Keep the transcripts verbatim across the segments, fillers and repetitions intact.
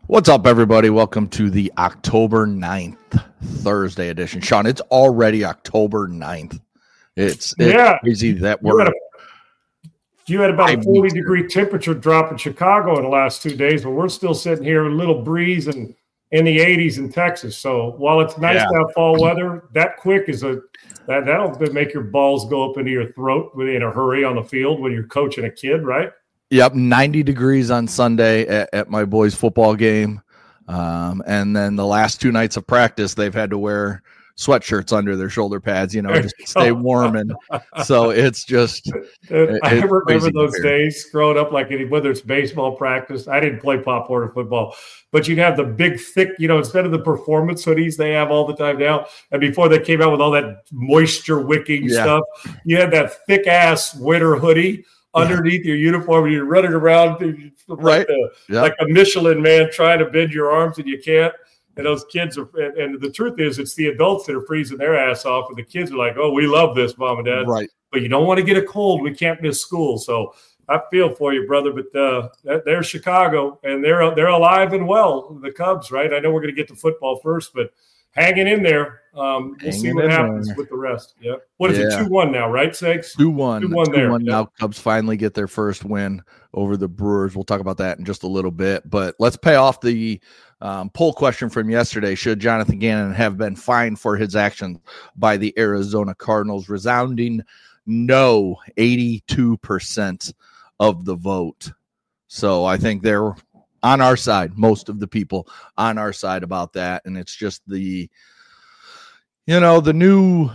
What's up, everybody? Welcome to the October ninth Thursday edition. Sean, it's already October ninth. It's, it's yeah. crazy that you we're... Had a, you had about a forty-degree temperature drop in Chicago in the last two days, but we're still sitting here with a little breeze and in the eighties in Texas. So while it's nice yeah. to have fall weather, that quick is a that, that'll make your balls go up into your throat in a hurry on the field when you're coaching a kid, right? Yep, ninety degrees on Sunday at, at my boys' football game. Um, and then the last two nights of practice, they've had to wear sweatshirts under their shoulder pads, you know, just to stay warm. And so it's just Dude, I remember those days growing up, like whether it's baseball practice. I didn't play Pop Warner football, but you'd have the big, thick, you know, instead of the performance hoodies they have all the time now. And before they came out with all that moisture wicking yeah. stuff, you had that thick ass winter hoodie underneath your uniform, and you're running around like, right. the, yep. like a Michelin man trying to bend your arms, and you can't. And those kids are, and, and the truth is, it's the adults that are freezing their ass off, and the kids are like, "Oh, we love this, mom and dad." Right. But you don't want to get a cold. We can't miss school. So I feel for you, brother. But uh, they're Chicago, and they're they're alive and well. The Cubs, right? I know we're going to get to football first, but hanging in there. Um, we'll hanging see what happens there. with the rest. Yeah. What is yeah. it? two one now, right, Segs? two one. two one there. Now yeah. Cubs finally get their first win over the Brewers. We'll talk about that in just a little bit. But let's pay off the um, poll question from yesterday. Should Jonathan Gannon have been fined for his actions by the Arizona Cardinals? Resounding no, eighty-two percent of the vote. So I think they're on our side, most of the people on our side about that. And it's just the, you know, the new,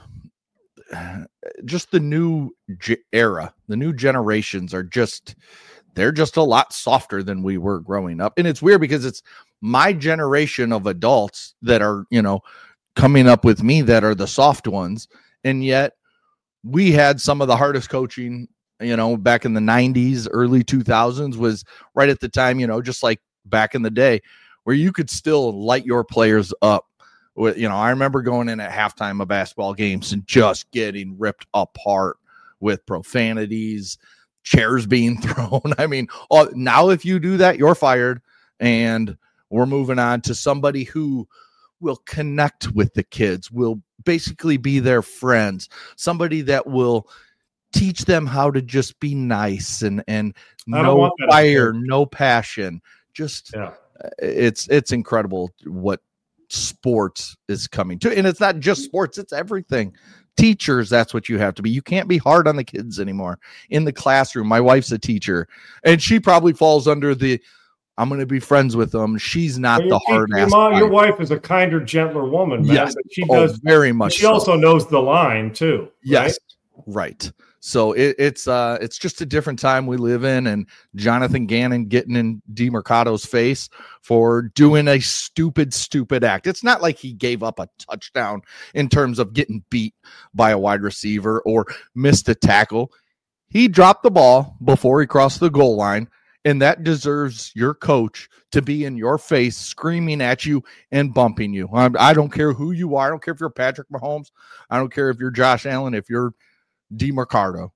just the new ge- era, the new generations are just, they're just a lot softer than we were growing up. And it's weird because it's my generation of adults that are, you know, coming up with me that are the soft ones. And yet we had some of the hardest coaching, you know, back in the nineties, early two thousands was right at the time, you know, just like back in the day where you could still light your players up. With, you know, I remember going in at halftime of basketball games and just getting ripped apart with profanities, chairs being thrown. I mean, all, now if you do that, you're fired. And we're moving on to somebody who will connect with the kids, will basically be their friends, somebody that will teach them how to just be nice and, and no fire, no passion. Just yeah. it's, it's incredible what sports is coming to. And it's not just sports, it's everything. Teachers, that's what you have to be. You can't be hard on the kids anymore in the classroom. My wife's a teacher, and she probably falls under the I'm going to be friends with them. She's not well, the hard ass. Your, your wife is a kinder, gentler woman, man. Yes, she oh, does very much. She so. also knows the line too. Right? Yes, right. So it, it's uh, it's just a different time we live in, and Jonathan Gannon getting in DeMercado's face for doing a stupid, stupid act. It's not like he gave up a touchdown in terms of getting beat by a wide receiver or missed a tackle. He dropped the ball before he crossed the goal line, and that deserves your coach to be in your face, screaming at you and bumping you. I, I don't care who you are. I don't care if you're Patrick Mahomes. I don't care if you're Josh Allen. If you're DeMercado,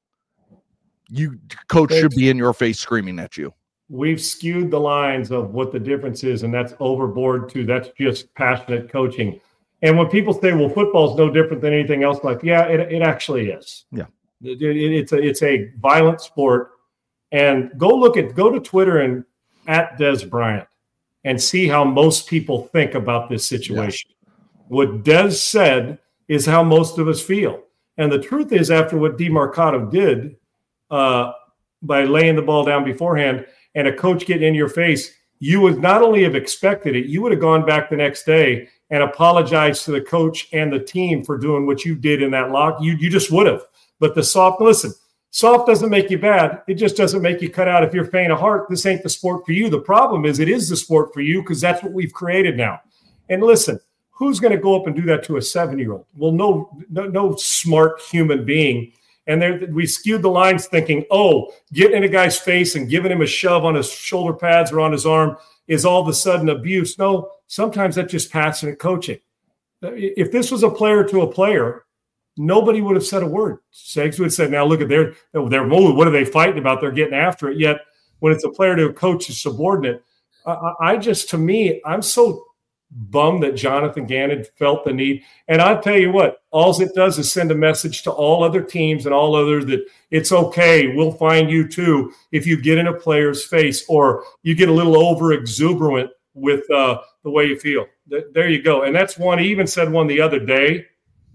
you coach should be in your face screaming at you. We've skewed the lines of what the difference is, and that's overboard too. That's just passionate coaching. And when people say, well, football's no different than anything else, like, yeah, it, it actually is. Yeah. It, it, it's a it's a violent sport. And go look at go to Twitter and at Des Bryant and see how most people think about this situation. Yes. What Des said is how most of us feel. And the truth is, after what DeMercado did uh, by laying the ball down beforehand and a coach getting in your face, you would not only have expected it, you would have gone back the next day and apologized to the coach and the team for doing what you did in that lock. You, you just would have. But the soft, listen, soft doesn't make you bad. It just doesn't make you cut out if you're faint of heart. This ain't the sport for you. The problem is it is the sport for you because that's what we've created now. And listen, who's going to go up and do that to a seven-year-old? Well, no, no, no smart human being. And there, we skewed the lines thinking, oh, getting in a guy's face and giving him a shove on his shoulder pads or on his arm is all of a sudden abuse. No, sometimes that's just passionate coaching. If this was a player to a player, nobody would have said a word. Segs would have said, now look at their, their what are they fighting about? They're getting after it. Yet when it's a player to a coach, a subordinate, I, I just, to me, I'm so bummed that Jonathan Gannon felt the need. And I'll tell you what, all it does is send a message to all other teams and all others that it's okay. We'll find you too if you get in a player's face or you get a little over exuberant with uh, the way you feel. Th- there you go. And that's one, he even said one the other day,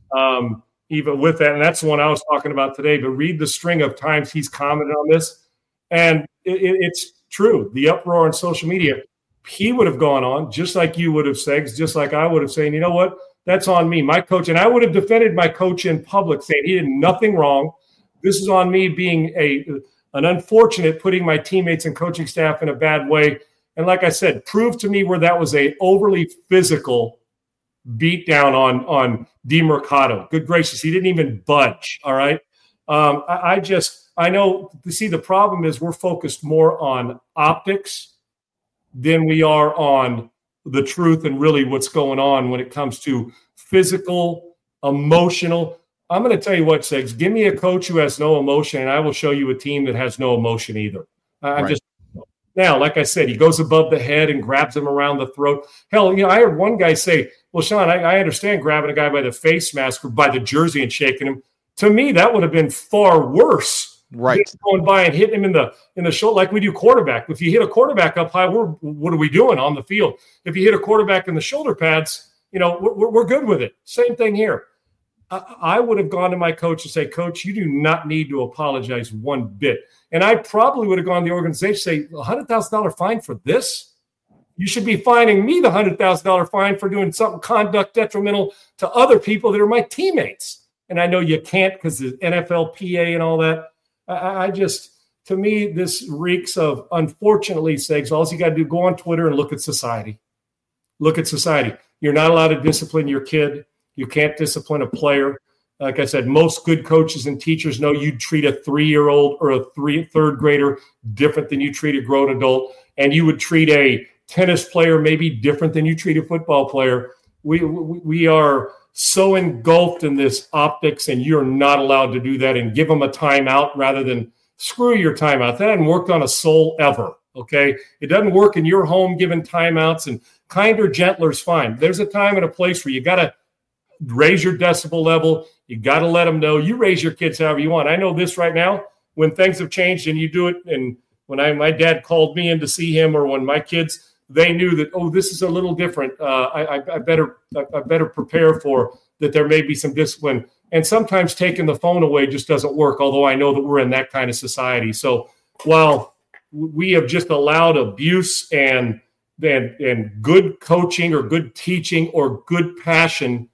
um, even with that. And that's the one I was talking about today. But read the string of times he's commented on this. And it, it, it's true. The uproar on social media, he would have gone on just like you would have said, just like I would have said, you know what, that's on me, my coach. And I would have defended my coach in public saying he did nothing wrong. This is on me being a an unfortunate, putting my teammates and coaching staff in a bad way. And like I said, prove to me where that was a overly physical beat down on, on DeMercado. Good gracious, he didn't even budge, all right? Um, I, I just, I know, see, the problem is we're focused more on optics than we are on the truth and really what's going on when it comes to physical, emotional. I'm going to tell you what, Segs, give me a coach who has no emotion, and I will show you a team that has no emotion either. I'm right. just now, like I said, he goes above the head and grabs him around the throat. Hell, you know, I heard one guy say, well, Sean, I, I understand grabbing a guy by the face mask or by the jersey and shaking him. To me, that would have been far worse. Right. Going by and hitting him in the in the shoulder like we do quarterback. If you hit a quarterback up high, we're what are we doing on the field? If you hit a quarterback in the shoulder pads, you know, we're, we're good with it. Same thing here. I, I would have gone to my coach and say, Coach, you do not need to apologize one bit. And I probably would have gone to the organization and say, one hundred thousand dollars fine for this? You should be fining me the one hundred thousand dollars fine for doing something conduct detrimental to other people that are my teammates. And I know you can't because the N F L P A and all that. I, I just, to me, this reeks of, unfortunately, Segs, all you got to do, go on Twitter and look at society. Look at society. You're not allowed to discipline your kid. You can't discipline a player. Like I said, most good coaches and teachers know you treat a three-year-old or a three third grader different than you treat a grown adult, and you would treat a tennis player maybe different than you treat a football player. We we, we are so engulfed in this optics, and you're not allowed to do that and give them a timeout rather than screw your timeout. That hasn't worked on a soul ever, okay? It doesn't work in your home giving timeouts, and kinder, gentler is fine. There's a time and a place where you got to raise your decibel level. You got to let them know. You raise your kids however you want. I know this right now, when things have changed and you do it, and when I my dad called me in to see him, or when my kids – they knew that, oh, this is a little different. Uh, I, I, I better I, I better prepare for that there may be some discipline. And sometimes taking the phone away just doesn't work, although I know that we're in that kind of society. So while we have just allowed abuse and, and, and good coaching or good teaching or good passion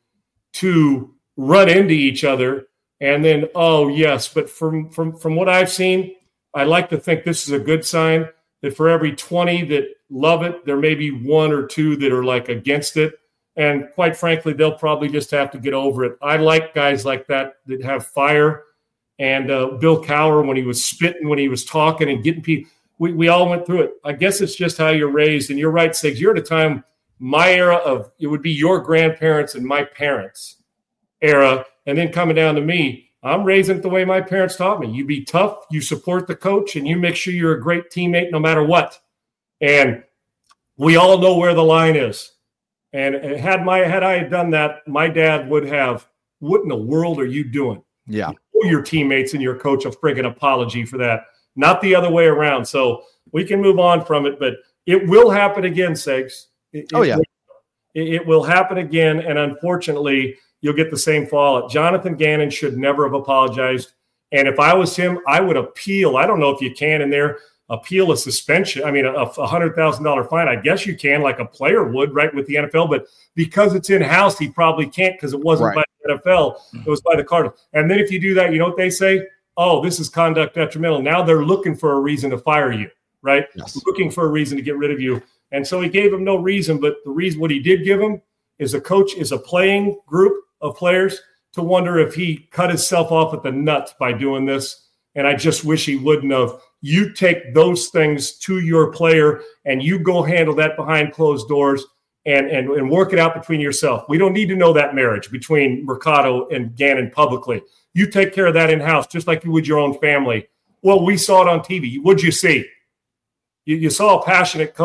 to run into each other, and then, oh, yes, but from, from, from what I've seen, I like to think this is a good sign that for every twenty that love it, there may be one or two that are like against it. And quite frankly, they'll probably just have to get over it. I like guys like that that have fire. And uh, Bill Cowher, when he was spitting, when he was talking and getting people, we, we all went through it. I guess it's just how you're raised. And you're right, Sigs, you're at a time, my era of, it would be your grandparents and my parents' era. And then coming down to me, I'm raising it the way my parents taught me. You be tough, you support the coach, and you make sure you're a great teammate no matter what. And we all know where the line is. And had my had I done that, my dad would have, what in the world are you doing? Yeah. You owe your teammates and your coach a friggin' apology for that, not the other way around. So we can move on from it, but it will happen again, Segs. It, oh, yeah. It, it will happen again, and unfortunately, you'll get the same fallout. Jonathan Gannon should never have apologized. And if I was him, I would appeal. I don't know if you can in there appeal a suspension. I mean, a, a one hundred thousand dollars fine. I guess you can, like a player would, right, with the N F L. But because it's in-house, he probably can't because it wasn't right. by the N F L. It was by the Cardinals. And then if you do that, you know what they say? Oh, this is conduct detrimental. Now they're looking for a reason to fire you, right? Yes. Looking for a reason to get rid of you. And so he gave him no reason. But the reason what he did give him is a coach, is a playing group of players to wonder if he cut himself off at the nuts by doing this. And I just wish he wouldn't have. You take those things to your player and you go handle that behind closed doors and, and, and work it out between yourself. We don't need to know that marriage between Mercado and Gannon publicly. You take care of that in-house just like you would your own family. Well, we saw it on T V. What'd you see? You, you saw a passionate coach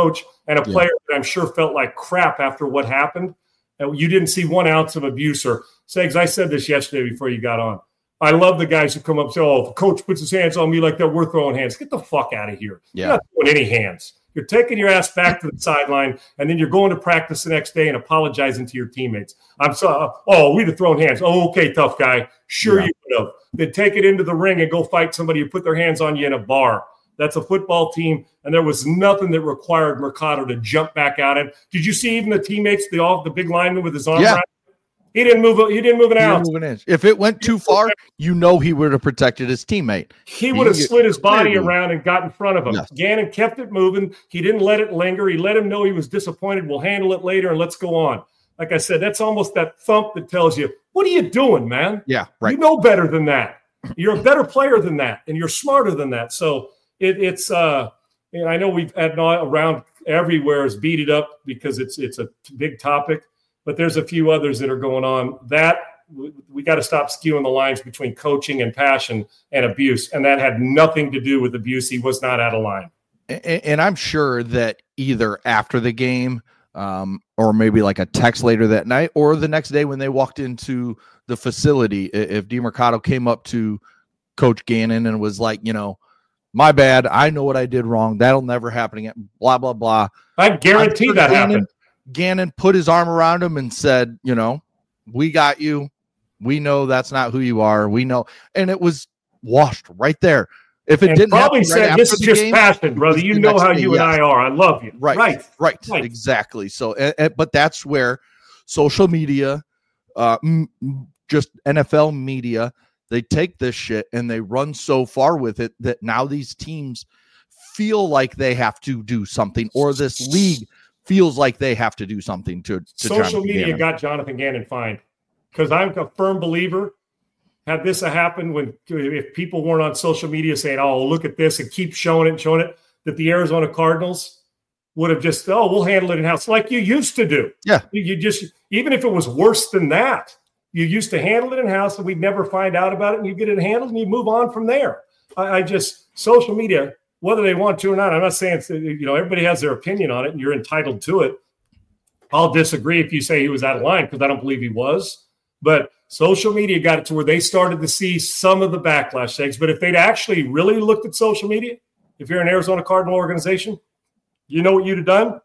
and a player yeah. that I'm sure felt like crap after what happened. And you didn't see one ounce of abuse. Or Segs, I said this yesterday before you got on. I love the guys who come up and say, oh, if the coach puts his hands on me like that, we're throwing hands. Get the fuck out of here. Yeah. You're not throwing any hands. You're taking your ass back to the sideline, and then you're going to practice the next day and apologizing to your teammates. I'm sorry. Oh, we'd have thrown hands. Oh, okay, tough guy. Sure, yeah. you would have. Then take it into the ring and go fight somebody who put their hands on you in a bar. That's a football team, and there was nothing that required Mercado to jump back out. And did you see even the teammates, the all the big lineman with his arm yeah. around? He didn't move. He didn't move an ounce. Move an inch. If it went too far, you know he would have protected his teammate. He would have slid his body around and got in front of him. Yes. Gannon kept it moving. He didn't let it linger. He let him know he was disappointed. We'll handle it later, and let's go on. Like I said, that's almost that thump that tells you, what are you doing, man? Yeah, right. You know better than that. You're a better player than that, and you're smarter than that. So it, it's uh, and I know we've had around everywhere is beat it up because it's it's a big topic. But there's a few others that are going on. That we, we got to stop skewing the lines between coaching and passion and abuse. And that had nothing to do with abuse. He was not out of line. And, and I'm sure that either after the game um, or maybe like a text later that night or the next day when they walked into the facility, if DeMercado came up to Coach Gannon and was like, you know, my bad, I know what I did wrong. That'll never happen again. Blah, blah, blah. I guarantee sure that Gannon, happened. Gannon put his arm around him and said, you know, we got you. We know that's not who you are. We know. And it was washed right there. If it and didn't probably happen right said, after this is the just game, passion, brother. You know how day, you yes. and I are. I love you. Right. Right. Right. right. Exactly. So, uh, uh, but that's where social media, uh, m- just N F L media, they take this shit and they run so far with it that now these teams feel like they have to do something, or this league feels like they have to do something to, to social Jonathan media Gannon. got Jonathan Gannon fined, because I'm a firm believer. Had this happened when if people weren't on social media saying, "Oh, look at this," and keep showing it and showing it, that the Arizona Cardinals would have just, "Oh, we'll handle it in house," like you used to do. Yeah, you, you just even if it was worse than that, you used to handle it in house, and we'd never find out about it, and you get it handled, and you move on from there. I, I just social media. Whether they want to or not, I'm not saying, you know, everybody has their opinion on it and you're entitled to it. I'll disagree if you say he was out of line, because I don't believe he was. But social media got it to where they started to see some of the backlash things. But if they'd actually really looked at social media, if you're an Arizona Cardinal organization, you know what you'd have done?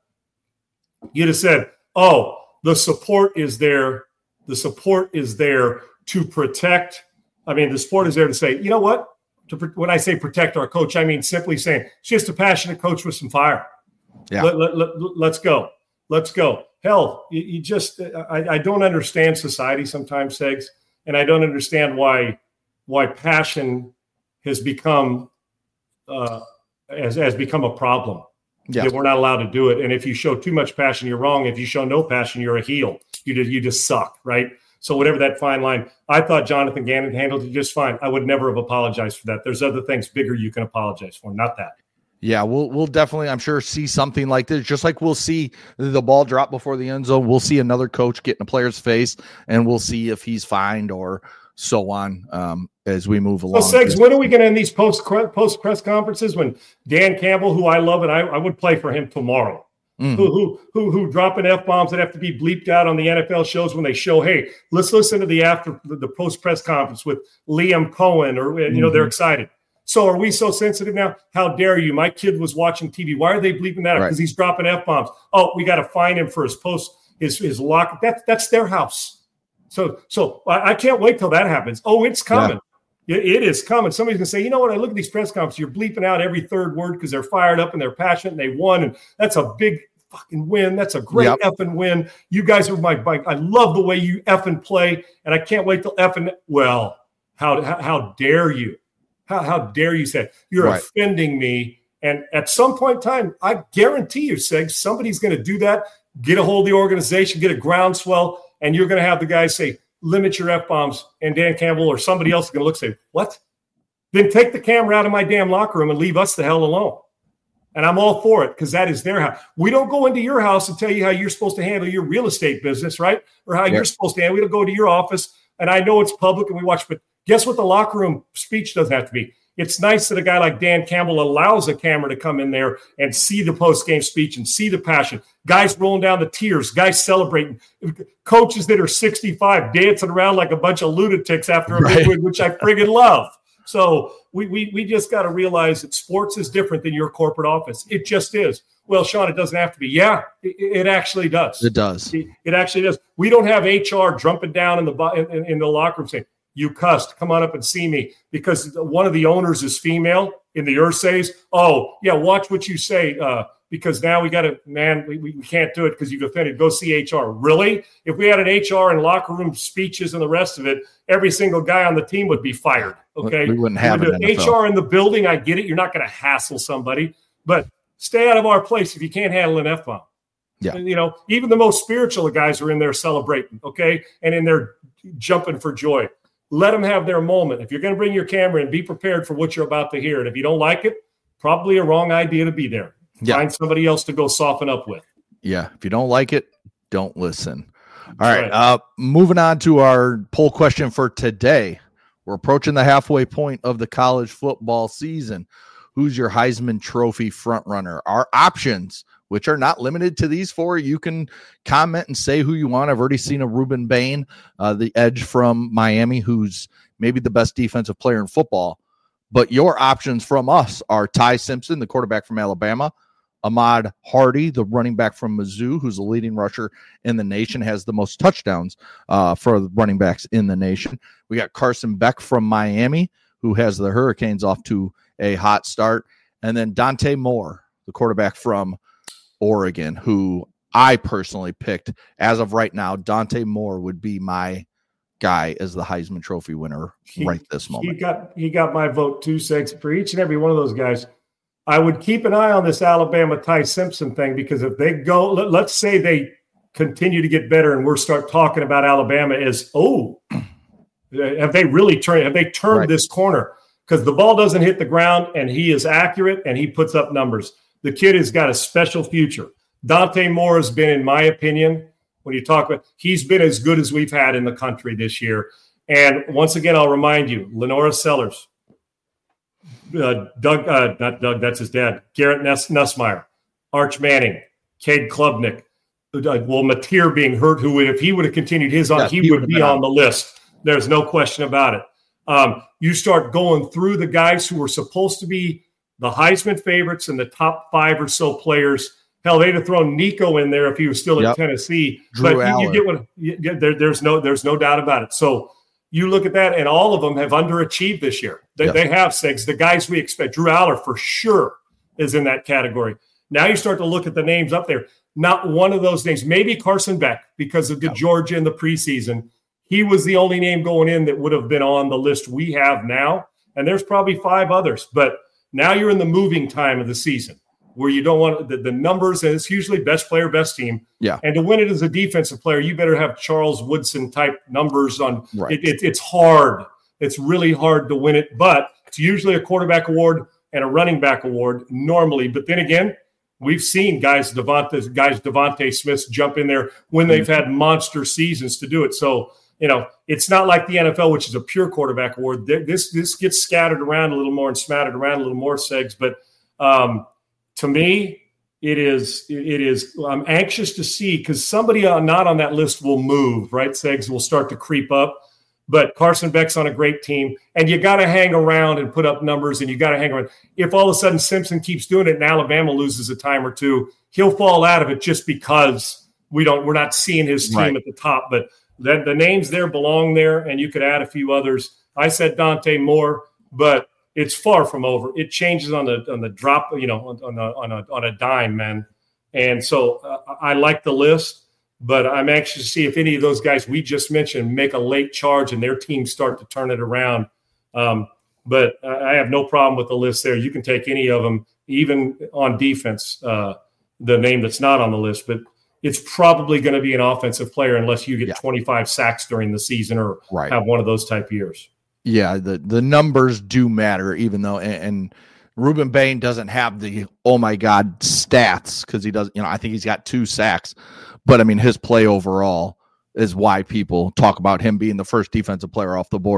You'd have said, oh, the support is there. The support is there to protect. I mean, the support is there to say, you know what? To, when I say protect our coach, I mean simply saying it's just a passionate coach with some fire. Yeah. Let, let, let, let's go. Let's go. Hell, you, you just I, I don't understand society sometimes, Segs, and I don't understand why why passion has become uh, has, has become a problem. Yeah. That we're not allowed to do it. And if you show too much passion, you're wrong. If you show no passion, you're a heel. You just, you just suck, right? So whatever that fine line, I thought Jonathan Gannon handled it just fine. I would never have apologized for that. There's other things bigger you can apologize for, not that. Yeah, we'll we'll definitely, I'm sure, see something like this. Just like we'll see the ball drop before the end zone, we'll see another coach get in a player's face, and we'll see if he's fined or so on um, as we move along. So, Segs, when are we going to end these post post press conferences when Dan Campbell, who I love and I, I would play for him tomorrow, Mm-hmm. Who, who who who dropping F-bombs that have to be bleeped out on the N F L shows when they show, hey, let's listen to the after the, the post press conference with Liam Cohen, or you know, mm-hmm. they're excited. So are we so sensitive now? How dare you? My kid was watching T V. Why are they bleeping that out? Because right. he's dropping F-bombs. Oh, we got to fine him for his post, his his lock. That's that's their house. So so I, I can't wait till that happens. Oh, it's coming. Yeah. It, it is coming. Somebody's gonna say, you know what? I look at these press conferences. You're bleeping out every third word because they're fired up and they're passionate and they won, and that's a big fucking win. That's a great yep. effing win. You guys are my bike. I love the way you effing play, and I can't wait till effing. Well, how how, how dare you? How how dare you say you're right. offending me? And at some point in time, I guarantee you, Seg, somebody's going to do that. Get a hold of the organization, get a groundswell, and you're going to have the guys say, limit your F-bombs, and Dan Campbell or somebody else is going to look and say, what? Then take the camera out of my damn locker room and leave us the hell alone. And I'm all for it because that is their house. We don't go into your house and tell you how you're supposed to handle your real estate business, right? Or how yeah. you're supposed to handle it. We don't go to your office, and I know it's public and we watch, but guess what the locker room speech doesn't have to be? It's nice that a guy like Dan Campbell allows a camera to come in there and see the post-game speech and see the passion. Guys rolling down the tears, guys celebrating, coaches that are sixty-five dancing around like a bunch of lunatics after a right. big win, which I friggin' love. So we we we just got to realize that sports is different than your corporate office. It just is. Well, Sean, it doesn't have to be. Yeah, it, it actually does. It does. It, it actually does. We don't have H R jumping down in the in, in the locker room saying, "You cussed. Come on up and see me," because one of the owners is female in the earth says, "Oh, yeah, watch what you say, uh, because now we got to, man, we, we can't do it because you've offended. Go see H R." Really? If we had an H R and locker room speeches and the rest of it, every single guy on the team would be fired. Okay, we wouldn't have it. H R in the building. I get it. You're not going to hassle somebody, but stay out of our place if you can't handle an F-bomb. Yeah. You know, even the most spiritual of guys are in there celebrating, okay, and in there jumping for joy. Let them have their moment. If you're going to bring your camera in, be prepared for what you're about to hear. And if you don't like it, probably a wrong idea to be there. Yeah. Find somebody else to go soften up with. Yeah. If you don't like it, don't listen. All right. right. Uh, moving on to our poll question for today. We're approaching the halfway point of the college football season. Who's your Heisman Trophy frontrunner? Our options, which are not limited to these four. You can comment and say who you want. I've already seen a Ruben Bain, uh, the edge from Miami, who's maybe the best defensive player in football. But your options from us are Ty Simpson, the quarterback from Alabama, Ahmad Hardy, the running back from Mizzou, who's the leading rusher in the nation, has the most touchdowns uh, for the running backs in the nation. We got Carson Beck from Miami, who has the Hurricanes off to a hot start. And then Dante Moore, the quarterback from Oregon, who I personally picked. As of right now, Dante Moore would be my guy as the Heisman Trophy winner he, right this moment. He got he got my vote too, Segs. For each and every one of those guys, I would keep an eye on this Alabama Ty Simpson thing, because if they go, let, let's say they continue to get better and we're start talking about Alabama as, oh, have they really turned, have they turned right. this corner? Because the ball doesn't hit the ground and he is accurate and he puts up numbers. The kid has got a special future. Dante Moore has been, in my opinion, when you talk about, he's been as good as we've had in the country this year. And once again, I'll remind you, Lenora Sellers, uh, Doug, uh, not Doug, that's his dad, Garrett Nuss, Nussmeyer, Arch Manning, Cade Klubnik, uh, well, Mateer being hurt, who would, if he would have continued his on, yeah, he, he would be on the list. There's no question about it. Um, you start going through the guys who were supposed to be the Heisman favorites and the top five or so players. Hell, they'd have thrown Nico in there if he was still yep. at Tennessee. Drew but you, you get what you get, there, there's no there's no doubt about it. So you look at that, and all of them have underachieved this year. They, yep. they have six. The guys we expect, Drew Aller for sure is in that category. Now you start to look at the names up there. Not one of those names. Maybe Carson Beck because of the yep. Georgia in the preseason. He was the only name going in that would have been on the list we have now. And there's probably five others. But now you're in the moving time of the season where you don't want the, the numbers, and it's usually best player, best team. Yeah. And to win it as a defensive player, you better have Charles Woodson type numbers on. Right. It, it, it's hard. It's really hard to win it. But it's usually a quarterback award and a running back award normally. But then again, we've seen guys, Devonta, guys, Devontae Smiths jump in there when they've had monster seasons to do it. So, you know, it's not like the N F L, which is a pure quarterback award. This this gets scattered around a little more and smattered around a little more, Segs. But um, to me, it is it is. I'm anxious to see, because somebody not on that list will move, right? Segs will start to creep up. But Carson Beck's on a great team, and you got to hang around and put up numbers, and you got to hang around. If all of a sudden Simpson keeps doing it and Alabama loses a time or two, he'll fall out of it just because we don't. We're not seeing his team right. at the top, but. The, the names there belong there, and you could add a few others. I said Dante Moore, but it's far from over. It changes on the on the drop, you know, on, on, a, on, a, on a dime, man. And so uh, I like the list, but I'm anxious to see if any of those guys we just mentioned make a late charge and their teams start to turn it around. Um, but I have no problem with the list there. You can take any of them, even on defense, uh, the name that's not on the list, but it's probably going to be an offensive player unless you get yeah. twenty-five sacks during the season or right. have one of those type years. Yeah, the, the numbers do matter, even though and, and Ruben Bain doesn't have the oh my god stats because he doesn't. You know, I think he's got two sacks, but I mean his play overall is why people talk about him being the first defensive player off the board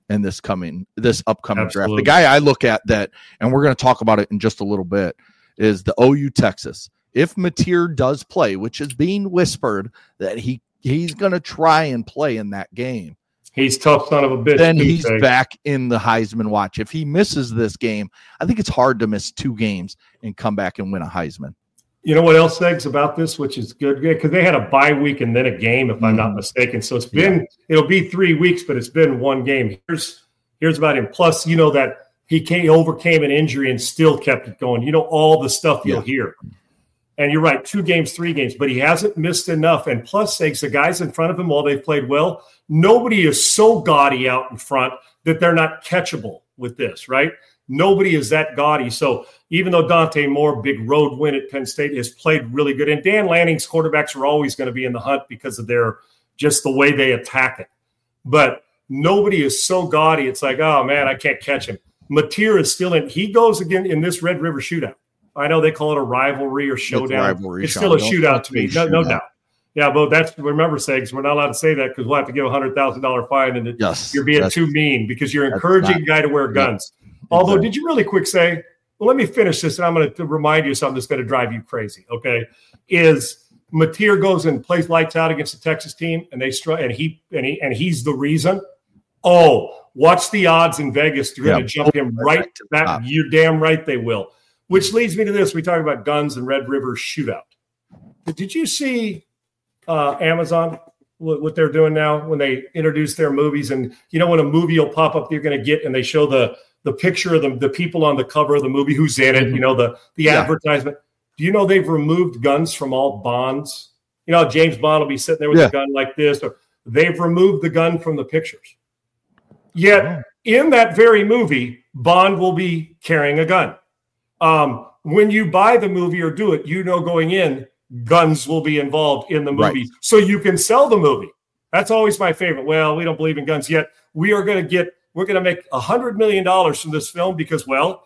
in this coming, this upcoming Absolutely. draft. The guy I look at that, and we're going to talk about it in just a little bit, is the O U Texas. If Mateer does play, which is being whispered that he he's going to try and play in that game. He's tough son of a bitch. Then he's say. back in the Heisman watch. If he misses this game, I think it's hard to miss two games and come back and win a Heisman. You know what else, Segs, about this, which is good? Because they had a bye week and then a game, if mm-hmm. I'm not mistaken. So it's been, yeah. it'll be three weeks, but it's been one game. Here's here's about him. Plus, you know that he came, overcame an injury and still kept it going. You know, all the stuff you'll yeah. hear. And you're right, two games, three games, but he hasn't missed enough. And plus, Segs, the guys in front of him, while they've played well, nobody is so gaudy out in front that they're not catchable with this, right? Nobody is that gaudy. So even though Dante Moore, big road win at Penn State, has played really good, and Dan Lanning's quarterbacks are always going to be in the hunt because of their just the way they attack it. But nobody is so gaudy. It's like, oh, man, I can't catch him. Mateer is still in. He goes again in this Red River shootout. I know they call it a rivalry or showdown. It's, rivalry, it's still a shootout to me, no, no doubt. Yeah, but that's remember, Segs, we're not allowed to say that because we'll have to give a hundred thousand dollar fine, and it, yes, you're being too mean because you're encouraging a guy to wear guns. Yeah, Although, exactly. Did you really quick say? Well, let me finish this, and I'm going to remind you something that's going to drive you crazy. Okay, is Mateer goes and plays lights out against the Texas team, and they str- and he and he and he's the reason. Oh, watch the odds in Vegas. They're yeah. going to jump him right to that. You're damn right they will. Which leads me to this. We talk about guns and Red River shootout. Did you see uh, Amazon, what, what they're doing now when they introduce their movies? And, you know, when a movie will pop up, you're going to get, and they show the the picture of the, the people on the cover of the movie, who's in it, mm-hmm. you know, the, the yeah. advertisement. Do you know they've removed guns from all Bonds? You know, James Bond will be sitting there with yeah. a gun like this. Or they've removed the gun from the pictures. Yet oh. in that very movie, Bond will be carrying a gun. Um, when you buy the movie or do it, you know going in, guns will be involved in the movie. Right. So you can sell the movie. That's always my favorite. Well, we don't believe in guns yet. We are going to get, we're going to make one hundred million dollars from this film because, well,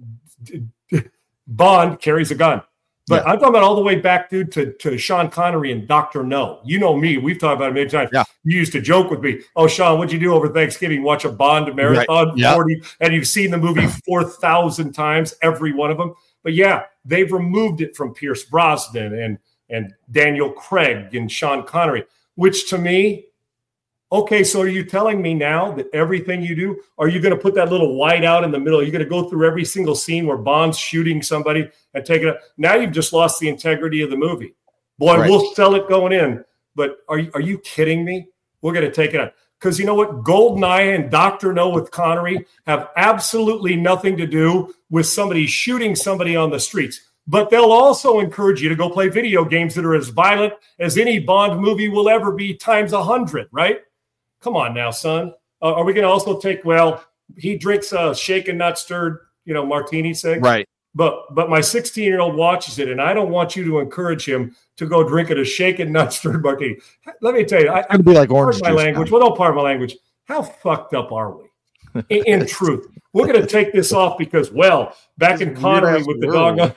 Bond carries a gun. But yeah. I'm talking about all the way back, dude, to, to Sean Connery and Doctor No. You know me. We've talked about it many times. Yeah. You used to joke with me, oh, Sean, what'd you do over Thanksgiving? Watch a Bond marathon? Right. Yeah. forty, and you've seen the movie four thousand times, every one of them. But, yeah, they've removed it from Pierce Brosnan and, and Daniel Craig and Sean Connery, which to me, okay, so are you telling me now that everything you do, are you going to put that little white out in the middle? Are you going to go through every single scene where Bond's shooting somebody and take it up? Now you've just lost the integrity of the movie. Boy, right. We'll sell it going in. But are you, are you kidding me? We're going to take it out. Because you know what? GoldenEye and Doctor No with Connery have absolutely nothing to do with somebody shooting somebody on the streets. But they'll also encourage you to go play video games that are as violent as any Bond movie will ever be times a hundred, right? Come on now, son. Uh, are we going to also take, well, he drinks a shaken, not stirred, you know, martini, say? Right. But but my sixteen-year-old watches it, and I don't want you to encourage him to go drink it a shaken, not stirred martini. Let me tell you, I, I'd be like orange my language. Well, don't pardon my language. How fucked up are we? In, in truth, we're going to take this off because, well, back in Connery with the dog,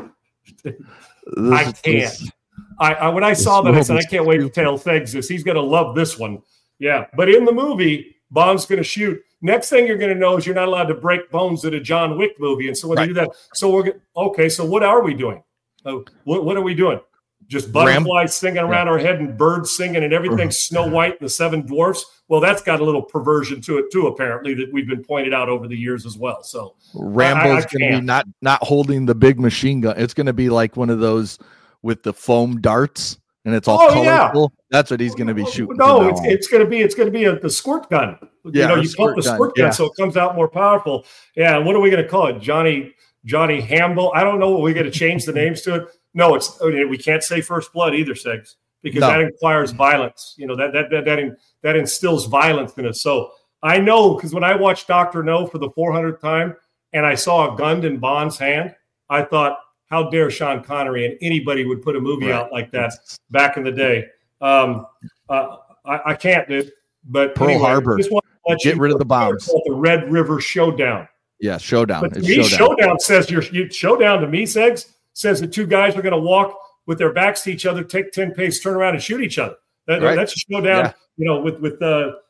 I can't. I, I when I saw that, I said, I can't wait to tell Fegs this. He's going to love this one. Yeah, but in the movie, Bond's going to shoot. Next thing you're going to know is you're not allowed to break bones at a John Wick movie, and so when right. they do that, so we're okay. So what are we doing? Uh, what what are we doing? Just butterflies Ram- singing around yeah. our head and birds singing and everything. Snow White and the Seven Dwarfs. Well, that's got a little perversion to it too, apparently, that we've been pointed out over the years as well. So Rambo's going to be not not holding the big machine gun. It's going to be like one of those with the foam darts. And it's all oh, colorful. Yeah. That's what he's going to be shooting. No, it's, it's going to be it's going to be a the squirt gun. Yeah, you know, you pump the squirt gun, gun yeah. so it comes out more powerful. Yeah, what are we going to call it? Johnny Johnny Hamble? I don't know. What we're going to change the names to it. No, it's I mean, we can't say First Blood either, Segs, because no. that requires violence. You know that that that that, in, that instills violence in us. So I know because when I watched Doctor No for the four hundredth time and I saw a gun in Bond's hand, I thought, how dare Sean Connery and anybody would put a movie right. out like that back in the day. Um, uh, I, I can't, dude. But Pearl anyway, Harbor, just want to let get you rid of the bombs. The Red River Showdown. Yeah, Showdown. But to it's me, showdown. showdown says your you, Showdown to me, Segs, says the two guys are going to walk with their backs to each other, take ten pace, turn around and shoot each other. That, right. That's a showdown, yeah. you know, with, with uh,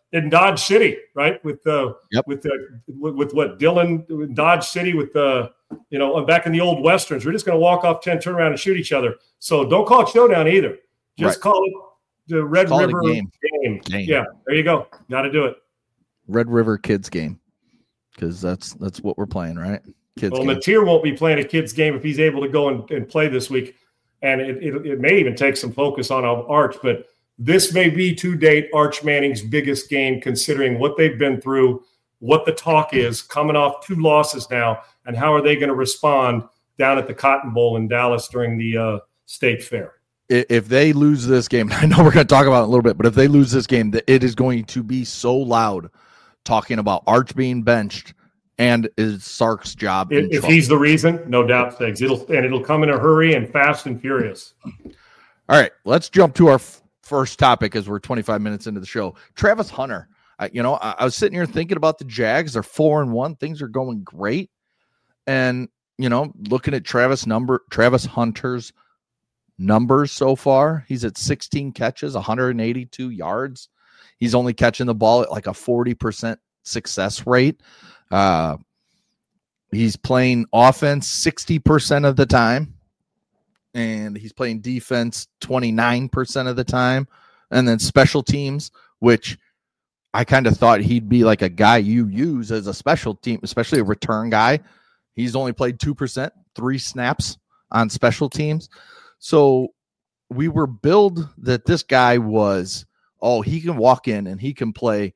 in Dodge City, right? With the yep. with the with, with what Dylan in Dodge City with the you know back in the old westerns. We're just going to walk off ten, turn around, and shoot each other. So don't call it showdown either. Just right. call it the Red call River game. Game. game. Yeah, there you go. Got to do it. Red River Kids Game, because that's that's what we're playing, right? Kids. Well, game. Mateer won't be playing a kids game if he's able to go and, and play this week, and it, it it may even take some focus on Arch, but. This may be to date Arch Manning's biggest game, considering what they've been through, what the talk is, coming off two losses now, and how are they going to respond down at the Cotton Bowl in Dallas during the uh, State Fair. If they lose this game, I know we're going to talk about it in a little bit, but if they lose this game, it is going to be so loud talking about Arch being benched and is Sark's job. If, if he's the reason, no doubt, Figs. It'll and it'll come in a hurry and fast and furious. All right, let's jump to our first topic as we're twenty-five minutes into the show. Travis Hunter. I, you know, I, I was sitting here thinking about the Jags. They're four and one. Things are going great. And, you know, looking at Travis number, Travis Hunter's numbers so far, he's at sixteen catches, one hundred eighty-two yards. He's only catching the ball at like a forty percent success rate. Uh, he's playing offense sixty percent of the time. And he's playing defense twenty-nine percent of the time. And then special teams, which I kind of thought he'd be like a guy you use as a special team, especially a return guy. He's only played two percent, three snaps on special teams. So we were billed that this guy was, oh, he can walk in and he can play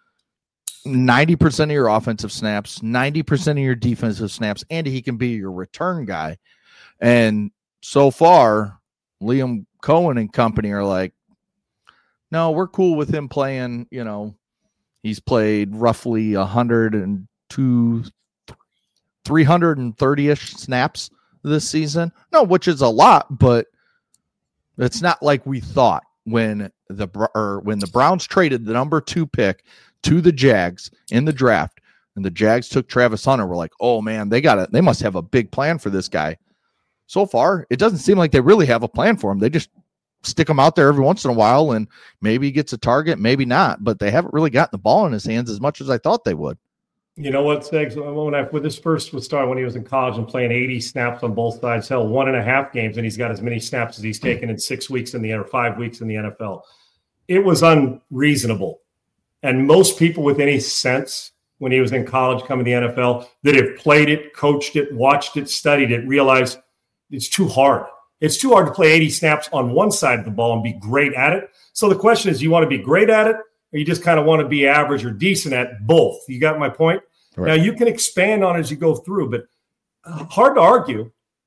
ninety percent of your offensive snaps, ninety percent of your defensive snaps, and he can be your return guy. And so far, Liam Cohen and company are like, no, we're cool with him playing, you know, he's played roughly one hundred two, three hundred thirty-ish snaps this season. No, which is a lot, but it's not like we thought when the or when the Browns traded the number two pick to the Jags in the draft, and the Jags took Travis Hunter. We're like, oh man, they got it. They must have a big plan for this guy. So far, it doesn't seem like they really have a plan for him. They just stick him out there every once in a while, and maybe he gets a target, maybe not. But they haven't really gotten the ball in his hands as much as I thought they would. You know what, Segs? When, I, when this first would start, when he was in college and playing eighty snaps on both sides, hell, one and a half games, and he's got as many snaps as he's taken in six weeks in the or five weeks in the N F L. It was unreasonable. And most people with any sense when he was in college coming to the N F L that have played it, coached it, watched it, studied it, realized it's too hard. It's too hard to play eighty snaps on one side of the ball and be great at it. So the question is, you want to be great at it, or you just kind of want to be average or decent at both? You got my point? Right. Now, you can expand on it as you go through, but hard to argue.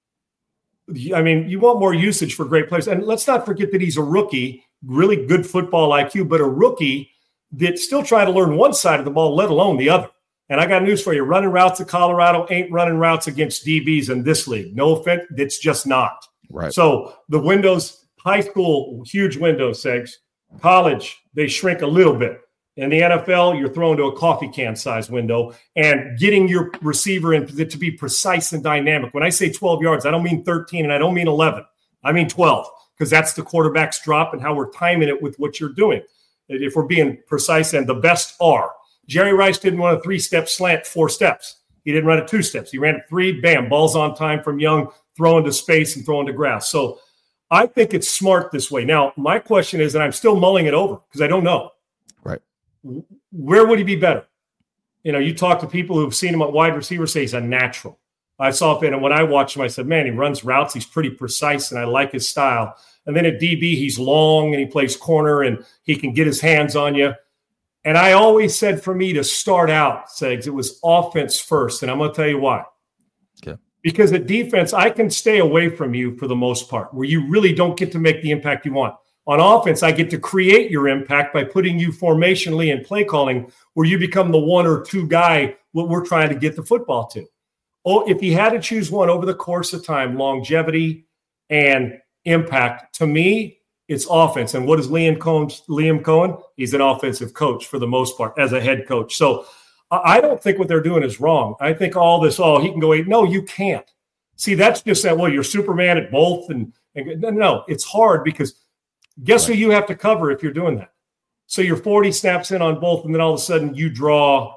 I mean, you want more usage for great players. And let's not forget that he's a rookie, really good football I Q, but a rookie that's still trying to learn one side of the ball, let alone the other. And I got news for you. Running routes at Colorado ain't running routes against D Bs in this league. No offense, it's just not. Right. So the windows, high school, huge window, Segs. College, they shrink a little bit. In the N F L, you're thrown to a coffee can size window, and getting your receiver in to be precise and dynamic. When I say twelve yards, I don't mean thirteen and I don't mean eleven. I mean twelve, because that's the quarterback's drop and how we're timing it with what you're doing. If we're being precise, and the best are. Jerry Rice didn't run a three-step slant, four steps. He didn't run it two steps. He ran it three, bam, balls on time from Young, throwing to space and throwing to grass. So I think it's smart this way. Now, my question is, and I'm still mulling it over because I don't know. Right. Where would he be better? You know, you talk to people who've seen him at wide receiver, say he's a natural. I saw it, and when I watched him, I said, man, he runs routes. He's pretty precise, and I like his style. And then at D B, he's long, and he plays corner, and he can get his hands on you. And I always said for me to start out, Segs, it was offense first, and I'm going to tell you why. Okay. Because at defense, I can stay away from you for the most part, where you really don't get to make the impact you want. On offense, I get to create your impact by putting you formationally and play calling, where you become the one or two guy what we're trying to get the football to. Oh, if he had to choose one over the course of time, longevity and impact, to me, it's offense. And what is Liam Cohen? Liam Cohen? He's an offensive coach for the most part as a head coach. So I don't think what they're doing is wrong. I think all this, oh, he can go eight. No, you can't. See, that's just that, well, you're Superman at both. And, and no, no, it's hard because guess right. who you have to cover if you're doing that? So you're forty snaps in on both, and then all of a sudden you draw,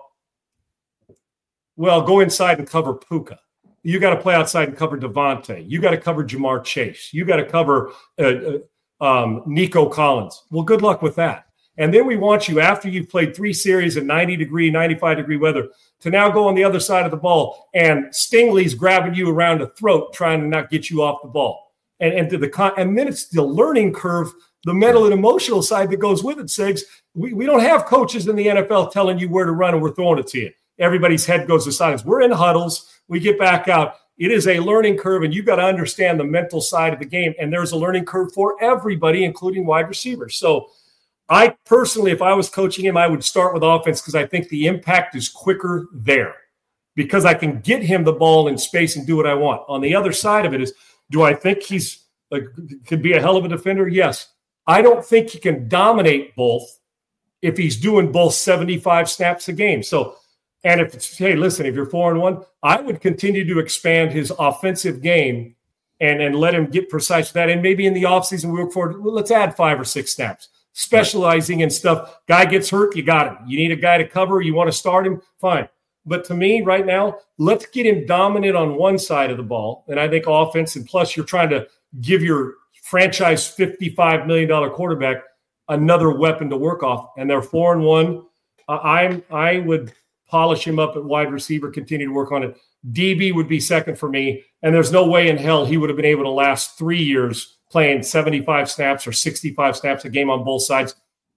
well, go inside and cover Puka. You got to play outside and cover Devontae. You got to cover Jamar Chase. You got to cover uh, uh, um, Nico Collins. Well, good luck with that. And then we want you, after you've played three series in ninety degree, ninety-five degree weather, to now go on the other side of the ball, and Stingley's grabbing you around the throat, trying to not get you off the ball. And, and, to the con- and then it's the learning curve, the mental and emotional side that goes with it, Sigs. We, we don't have coaches in the N F L telling you where to run and we're throwing it to you. Everybody's head goes to silence. We're in huddles. We get back out. It is a learning curve, and you've got to understand the mental side of the game. And there's a learning curve for everybody, including wide receivers. So I personally, if I was coaching him, I would start with offense because I think the impact is quicker there because I can get him the ball in space and do what I want. On the other side of it is, do I think he's like, could be a hell of a defender? Yes. I don't think he can dominate both if he's doing both seventy-five snaps a game. So, and if it's, hey, listen, if you're four and one, I would continue to expand his offensive game and, and let him get precise with that. And maybe in the offseason, we look forward, well, let's add five or six snaps, specializing in stuff. Guy gets hurt, you got him. You need a guy to cover, you want to start him, fine. But to me, right now, let's get him dominant on one side of the ball. And I think offense, and plus you're trying to give your franchise fifty-five million dollars quarterback another weapon to work off. And they're four and one. Uh, I'm I would polish him up at wide receiver, continue to work on it. D B would be second for me. And there's no way in hell he would have been able to last three years playing seventy-five snaps or sixty-five snaps a game on both sides.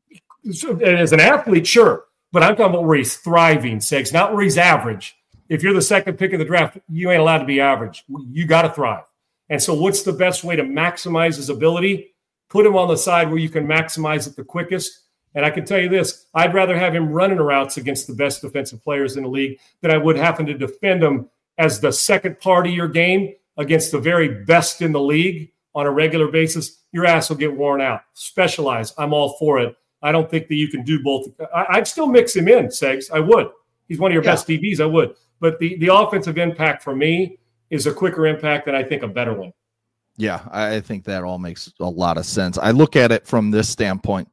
And as an athlete, sure. But I'm talking about where he's thriving, Segs, not where he's average. If you're the second pick of the draft, you ain't allowed to be average. You got to thrive. And so what's the best way to maximize his ability? Put him on the side where you can maximize it the quickest. And I can tell you this, I'd rather have him running routes against the best defensive players in the league than I would having to defend him as the second part of your game against the very best in the league on a regular basis. Your ass will get worn out. Specialize. I'm all for it. I don't think that you can do both. I, I'd still mix him in, Segs. I would. He's one of your yeah. best D Bs. I would. But the, the offensive impact for me is a quicker impact and I think a better one. Yeah, I think that all makes a lot of sense. I look at it from this standpoint.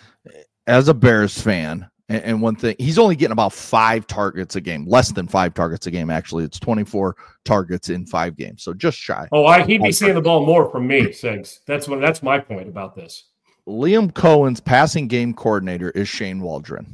As a Bears fan, and, and one thing, he's only getting about five targets a game, less than five targets a game, actually. It's twenty-four targets in five games, so just shy. Oh, I, he'd be seeing the ball more from me, Segs. That's what. That's my point about this. Liam Cohen's passing game coordinator is Shane Waldron.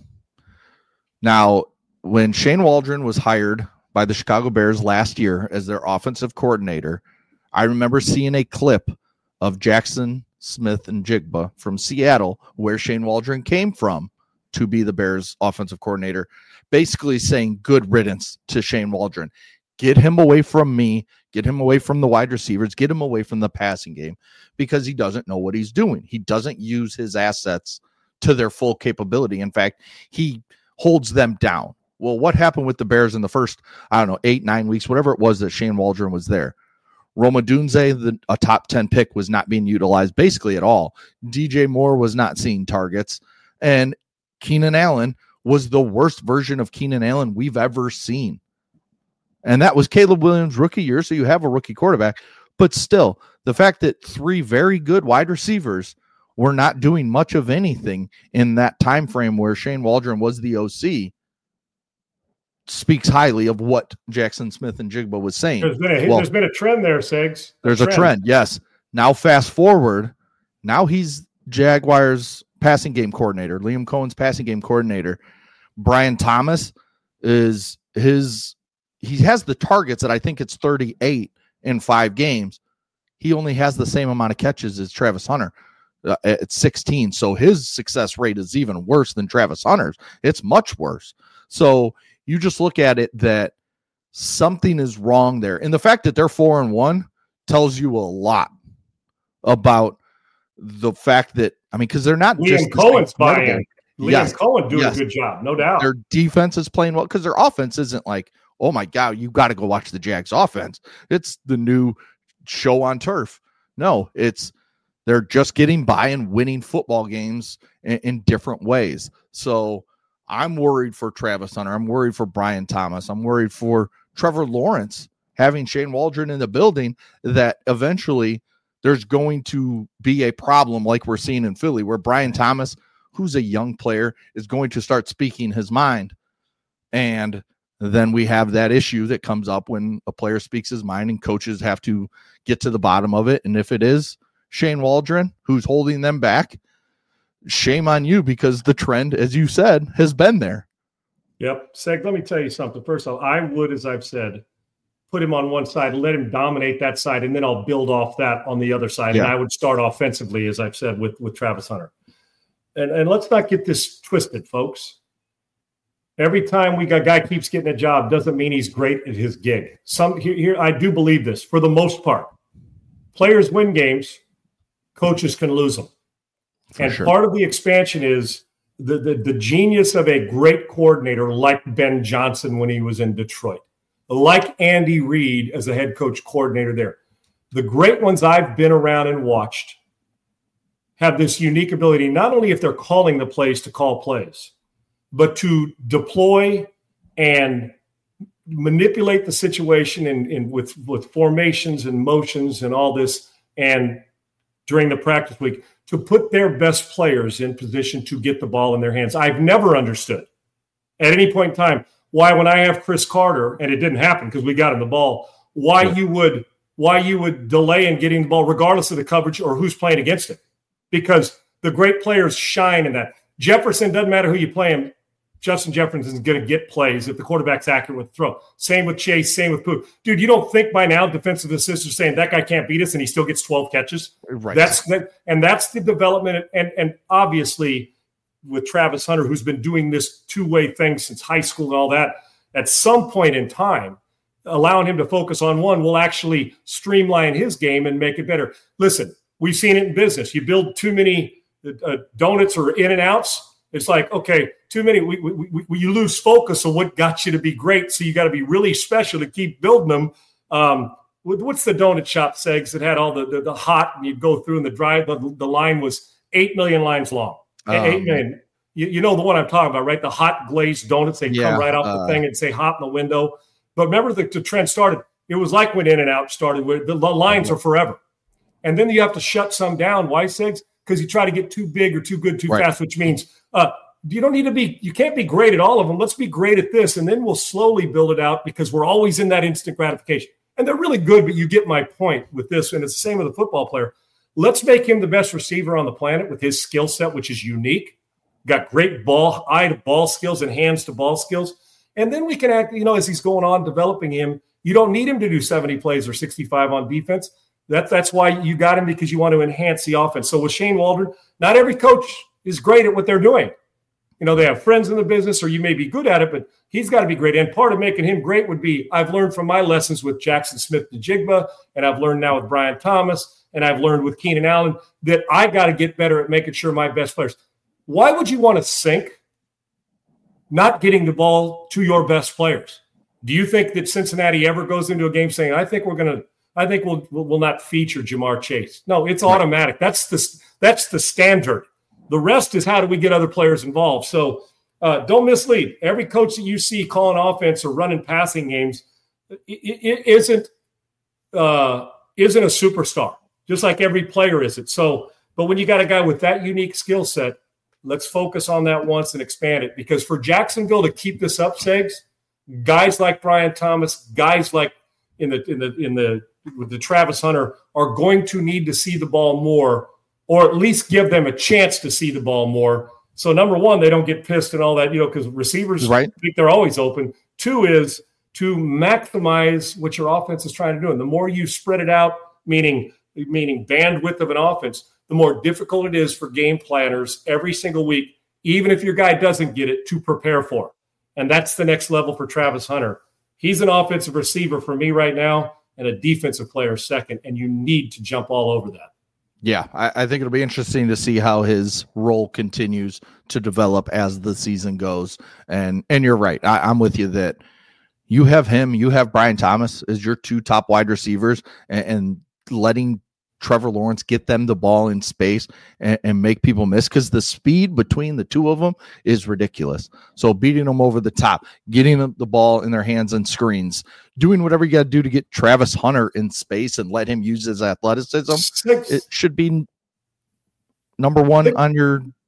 Now, when Shane Waldron was hired by the Chicago Bears last year as their offensive coordinator, I remember seeing a clip of Jackson Smith and Jigba from Seattle, where Shane Waldron came from to be the Bears offensive coordinator, basically saying good riddance to Shane Waldron. Get him away from me, get him away from the wide receivers, get him away from the passing game because he doesn't know what he's doing. He doesn't use his assets to their full capability. In fact, he holds them down. Well, what happened with the Bears in the first, I don't know, eight, nine weeks, whatever it was that Shane Waldron was there? Rome Odunze, the, a top ten pick, was not being utilized basically at all. D J Moore was not seeing targets. And Keenan Allen was the worst version of Keenan Allen we've ever seen. And that was Caleb Williams' rookie year, so you have a rookie quarterback. But still, the fact that three very good wide receivers were not doing much of anything in that time frame where Shane Waldron was the O C speaks highly of what Jackson Smith and Jigba was saying. There's been a, well, there's been a trend there, Segs. A there's trend. a trend, yes. Now fast forward, now he's Jaguars passing game coordinator, Liam Cohen's passing game coordinator. Brian Thomas is his, he has the targets that I think it's thirty-eight in five games. He only has the same amount of catches as Travis Hunter uh, at sixteen. So his success rate is even worse than Travis Hunter's. It's much worse. So you just look at it that something is wrong there. And the fact that they're four and one tells you a lot about the fact that, I mean, because they're not Liam just Cohen's buying. Liam yes. Cohen doing yes. a good job, no doubt. Their defense is playing well because their offense isn't like, oh my God, you got to go watch the Jags offense. It's the new show on turf. No, it's they're just getting by and winning football games in, in different ways. So I'm worried for Travis Hunter. I'm worried for Brian Thomas. I'm worried for Trevor Lawrence having Shane Waldron in the building, that eventually there's going to be a problem like we're seeing in Philly where Brian Thomas, who's a young player is going to start speaking his mind. And then we have that issue that comes up when a player speaks his mind and coaches have to get to the bottom of it. And if it is Shane Waldron who's holding them back, shame on you, because the trend, as you said, has been there. Yep. Seg, let me tell you something. First of all, I would, as I've said, put him on one side and let him dominate that side, and then I'll build off that on the other side. Yeah. And I would start offensively, as I've said, with, with Travis Hunter. And, and let's not get this twisted, folks. Every time we got a guy keeps getting a job doesn't mean he's great at his gig. Some here, here I do believe this for the most part. Players win games, coaches can lose them. For and sure. Part of the expansion is the, the the genius of a great coordinator like Ben Johnson when he was in Detroit, like Andy Reid as a head coach coordinator there. The great ones I've been around and watched have this unique ability, not only if they're calling the plays to call plays, but to deploy and manipulate the situation in, in with, with formations and motions and all this, and during the practice week, to put their best players in position to get the ball in their hands. I've never understood at any point in time why, when I have Chris Carter, and it didn't happen because we got him the ball, why yeah. you would why you would delay in getting the ball regardless of the coverage or who's playing against it. Because the great players shine in that. Jefferson, doesn't matter who you play him, Justin Jefferson is going to get plays if the quarterback's accurate with the throw. Same with Chase, same with Pooh. Dude, you don't think by now defensive assistants are saying that guy can't beat us and he still gets twelve catches? Right. That's that, and that's the development. And, and obviously with Travis Hunter, who's been doing this two-way thing since high school and all that, at some point in time, allowing him to focus on one will actually streamline his game and make it better. Listen, we've seen it in business. You build too many uh, donuts or in and outs, it's like, okay, too many, we, we, we, you lose focus on what got you to be great. So you got to be really special to keep building them. Um, what's the donut shop, Segs, that had all the, the, the hot, and you'd go through and the drive, the, the line was eight million lines long. Um, eight million. You, you know the one I'm talking about, right? The hot glazed donuts. They yeah, come right off uh, the thing and say hot in the window. But remember the, the trend started. It was like when In-N-Out started. Where the, the lines are forever. And then you have to shut some down. Why, Segs? Because you try to get too big or too good too right. fast, which means uh, you don't need to be – you can't be great at all of them. Let's be great at this, and then we'll slowly build it out because we're always in that instant gratification. And they're really good, but you get my point with this, and it's the same with a football player. Let's make him the best receiver on the planet with his skill set, which is unique. Got great ball, eye to ball skills and hands to ball skills. And then we can act, you know, as he's going on developing him, you don't need him to do seventy plays or sixty-five on defense. That, that's why you got him, because you want to enhance the offense. So with Shane Waldron, not every coach is great at what they're doing. You know, they have friends in the business, or you may be good at it, but he's got to be great. And part of making him great would be, I've learned from my lessons with Jackson Smith-Njigba, and I've learned now with Brian Thomas, and I've learned with Keenan Allen, that I got to get better at making sure my best players. Why would you want to sink not getting the ball to your best players? Do you think that Cincinnati ever goes into a game saying, I think we're going to, I think we'll, we'll not feature Jamar Chase? No, it's automatic. That's the, that's the standard. The rest is how do we get other players involved? So uh, don't mislead. Every coach that you see calling offense or running passing games it, it isn't uh, isn't a superstar, just like every player isn't. So, but when you got a guy with that unique skill set, let's focus on that once and expand it. Because for Jacksonville to keep this up, Segs, guys like Brian Thomas, guys like in the in the in the with the Travis Hunter are going to need to see the ball more, or at least give them a chance to see the ball more. So number one, they don't get pissed and all that, you know, because receivers right. think they're always open. Two is to maximize what your offense is trying to do. And the more you spread it out, meaning meaning bandwidth of an offense, the more difficult it is for game planners every single week, even if your guy doesn't get it, to prepare for. And that's the next level for Travis Hunter. He's an offensive receiver for me right now and a defensive player second, and you need to jump all over that. Yeah, I, I think it'll be interesting to see how his role continues to develop as the season goes. And and you're right. I, I'm with you that you have him, you have Brian Thomas as your two top wide receivers, and, and letting Trevor Lawrence get them the ball in space and, and make people miss, because the speed between the two of them is ridiculous. So beating them over the top, getting the ball in their hands and screens, doing whatever you got to do to get Travis Hunter in space and let him use his athleticism. Six. It should be number one on your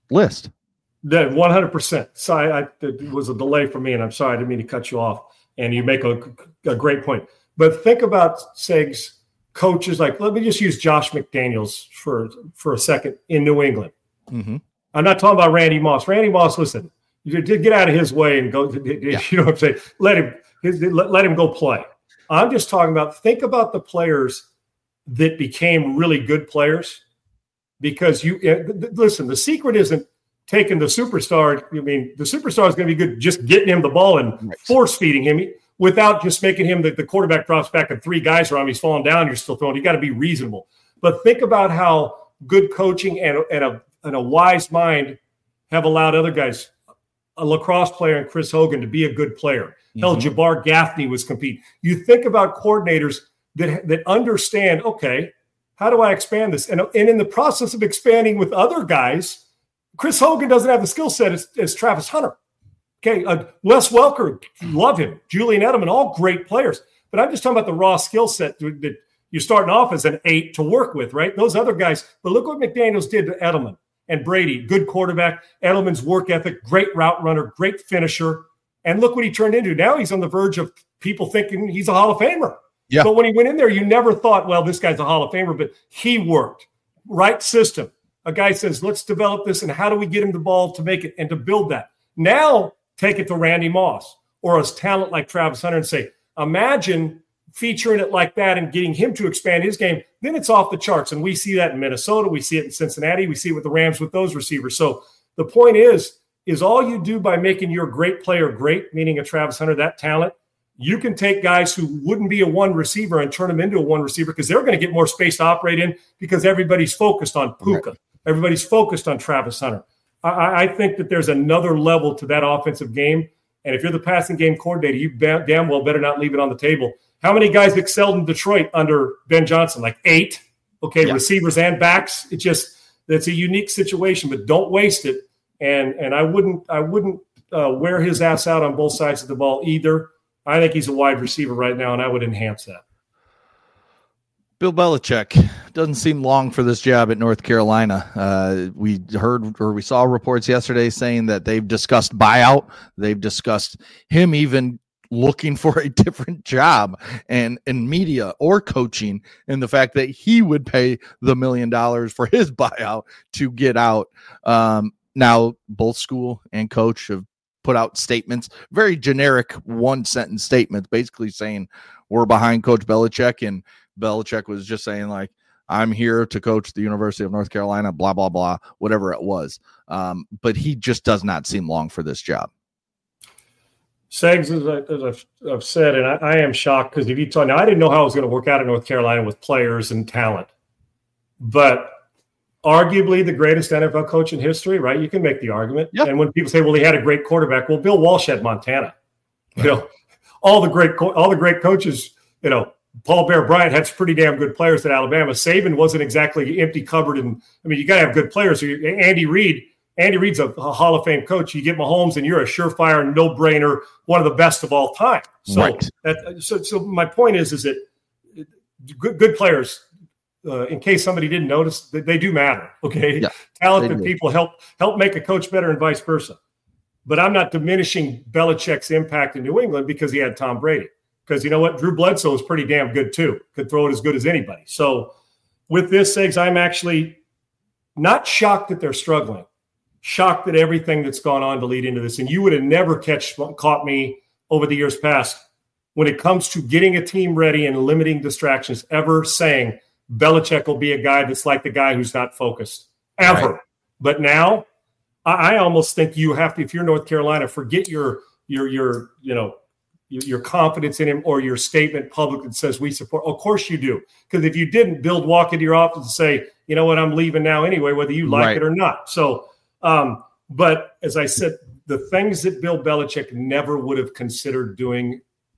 list. That one hundred percent. So I, I, it was a delay for me, and I'm sorry, I didn't mean to cut you off. And you make a, a great point. But think about, Segs, coaches like, let me just use Josh McDaniels for, for a second in New England. Mm-hmm. I'm not talking about Randy Moss. Randy Moss, listen, you did get out of his way and go, yeah. you know what I'm saying? Let him, let, let him go play. I'm just talking about, think about the players that became really good players, because you, listen, the secret isn't taking the superstar. I mean, the superstar is going to be good just getting him the ball and right. force feeding him without just making him the, the quarterback drops back and three guys around him. He's falling down. You're still throwing. You got to be reasonable. But think about how good coaching and, and, a, and a wise mind have allowed other guys, a lacrosse player and Chris Hogan, to be a good player. Mm-hmm. Hell, Jabbar Gaffney was competing. You think about coordinators that, that understand, okay, how do I expand this? And, and in the process of expanding with other guys, Chris Hogan doesn't have the skill set as, as Travis Hunter. Okay, uh, Wes Welker, love him. Julian Edelman, all great players. But I'm just talking about the raw skill set that you're starting off as an eight to work with, right? Those other guys. But look what McDaniels did to Edelman and Brady. Good quarterback. Edelman's work ethic, great route runner, great finisher. And look what he turned into. Now he's on the verge of people thinking he's a Hall of Famer. Yeah. But when he went in there, you never thought, well, this guy's a Hall of Famer. But he worked. Right system. A guy says, let's develop this, and how do we get him the ball to make it and to build that? Now take it to Randy Moss or a talent like Travis Hunter and say, imagine featuring it like that and getting him to expand his game. Then it's off the charts. And we see that in Minnesota. We see it in Cincinnati. We see it with the Rams with those receivers. So the point is, is all you do by making your great player great, meaning a Travis Hunter, that talent, you can take guys who wouldn't be a one receiver and turn them into a one receiver, because they're going to get more space to operate in because everybody's focused on Puka. Right. Everybody's focused on Travis Hunter. I, I think that there's another level to that offensive game. And if you're the passing game coordinator, you damn well better not leave it on the table. How many guys excelled in Detroit under Ben Johnson? Like eight. Okay, yeah. Receivers and backs. It just, that's a unique situation, but don't waste it. And and I wouldn't I wouldn't uh, wear his ass out on both sides of the ball either. I think he's a wide receiver right now, and I would enhance that. Bill Belichick doesn't seem long for this job at North Carolina. Uh, we heard or we saw reports yesterday saying that they've discussed buyout. They've discussed him even looking for a different job and in media or coaching, and the fact that he would pay the million dollars for his buyout to get out. Um, now, both school and coach have put out statements, very generic one sentence statements, basically saying we're behind Coach Belichick, and Belichick was just saying, like, I'm here to coach the University of North Carolina, blah, blah, blah, whatever it was. Um, but he just does not seem long for this job. Segs, as, I, as I've, I've said, and I, I am shocked, because if you told me, I didn't know how it was going to work out in North Carolina with players and talent. But arguably the greatest N F L coach in history, right? You can make the argument. Yep. And when people say, well, he had a great quarterback, well, Bill Walsh had Montana. You know, all the great all the great coaches, you know, Paul Bear Bryant had some pretty damn good players at Alabama. Saban wasn't exactly empty cupboard. And I mean, you got to have good players. Andy Reid, Andy Reid's a, a Hall of Fame coach. You get Mahomes and you're a surefire, no-brainer, one of the best of all time. So, right. that, so, so my point is, is that good, good players, uh, in case somebody didn't notice, they, they do matter. Okay, yeah, talented people help help make a coach better, and vice versa. But I'm not diminishing Belichick's impact in New England because he had Tom Brady. Because you know what? Drew Bledsoe is pretty damn good too. Could throw it as good as anybody. So with this, Segs, I'm actually not shocked that they're struggling. Shocked at everything that's gone on to lead into this. And you would have never catch, caught me over the years past when it comes to getting a team ready and limiting distractions, ever saying Belichick will be a guy that's like the guy who's not focused. Ever. Right. But now I, I almost think you have to, if you're North Carolina, forget your your your, you know, your confidence in him or your statement public that says we support. Of course you do. Because if you didn't, Bill walk into your office and say, you know what, I'm leaving now anyway, whether you like right. it or not. So, um, but as I said, the things that Bill Belichick never would have considered doing,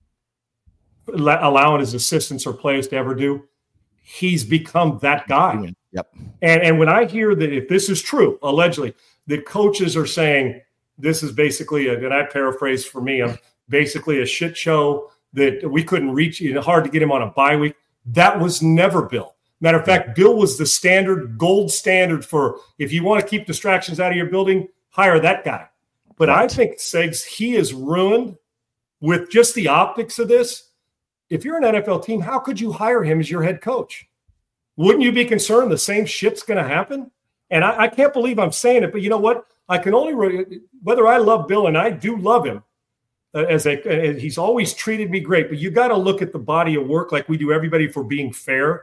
allowing his assistants or players to ever do, he's become that guy. Yep. And, and when I hear that, if this is true, allegedly, that coaches are saying this is basically, a, and I paraphrase for me, I'm basically a shit show that we couldn't reach, you know, hard to get him on a bye week. That was never Bill. Matter of fact, Bill was the standard, gold standard for if you want to keep distractions out of your building, hire that guy. But right. I think, Segs, he is ruined with just the optics of this. If you're an N F L team, how could you hire him as your head coach? Wouldn't you be concerned the same shit's going to happen? And I, I can't believe I'm saying it, but you know what? I can only re- whether I love Bill, and I do love him uh, as a uh, he's always treated me great. But you got to look at the body of work like we do everybody for being fair.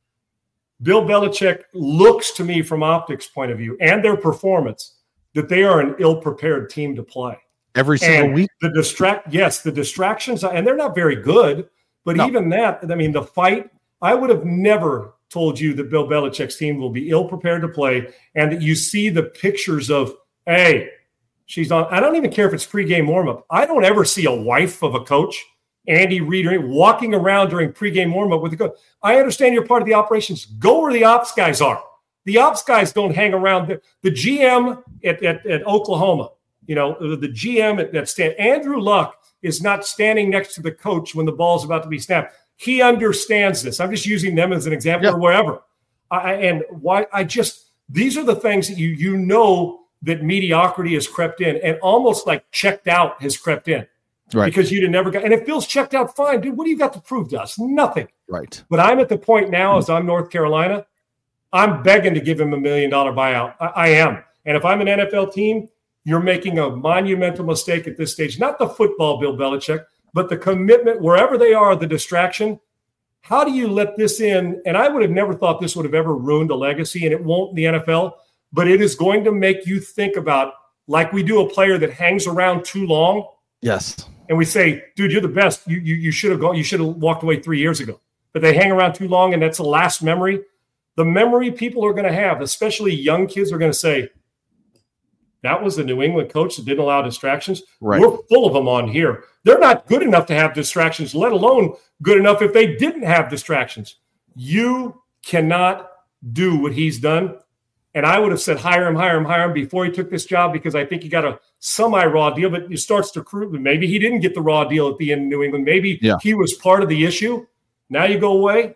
Bill Belichick looks to me from optics point of view and their performance that they are an ill-prepared team to play every single and week. The distract, yes, the distractions, and they're not very good. But no. even that, I mean, the fight. I would have never told you that Bill Belichick's team will be ill-prepared to play, and that you see the pictures of, hey, she's on. I don't even care if it's pregame warm-up. I don't ever see a wife of a coach, Andy Reid, walking around during pregame warm-up with the coach. I understand you're part of the operations. Go where the ops guys are. The ops guys don't hang around. The, the G M at, at, at Oklahoma, you know, the G M at that stand, Andrew Luck is not standing next to the coach when the ball's about to be snapped. He understands this. I'm just using them as an example yep. or wherever. I, and why I just these are the things that you you know that mediocrity has crept in, and almost like checked out has crept in. Right. Because you'd have never got, and if Bill's checked out, fine, dude, what do you got to prove to us? Nothing. Right. But I'm at the point now, as I'm North Carolina, I'm begging to give him a million dollar buyout. I, I am. And if I'm an N F L team, you're making a monumental mistake at this stage. Not the football, Bill Belichick, but the commitment, wherever they are, the distraction. How do you let this in? And I would have never thought this would have ever ruined a legacy, and it won't in the N F L, but it is going to make you think about, like we do a player that hangs around too long. Yes. And we say, dude, you're the best. You you, you should have gone. You should have walked away three years ago. But they hang around too long, and that's the last memory. The memory people are going to have, especially young kids, are going to say, that was the New England coach that didn't allow distractions. Right. We're full of them on here. They're not good enough to have distractions, let alone good enough if they didn't have distractions. You cannot do what he's done. And I would have said, hire him, hire him, hire him before he took this job, because I think he got a semi-raw deal, but it starts to prove maybe he didn't get the raw deal at the end of New England. Maybe yeah. he was part of the issue. Now you go away.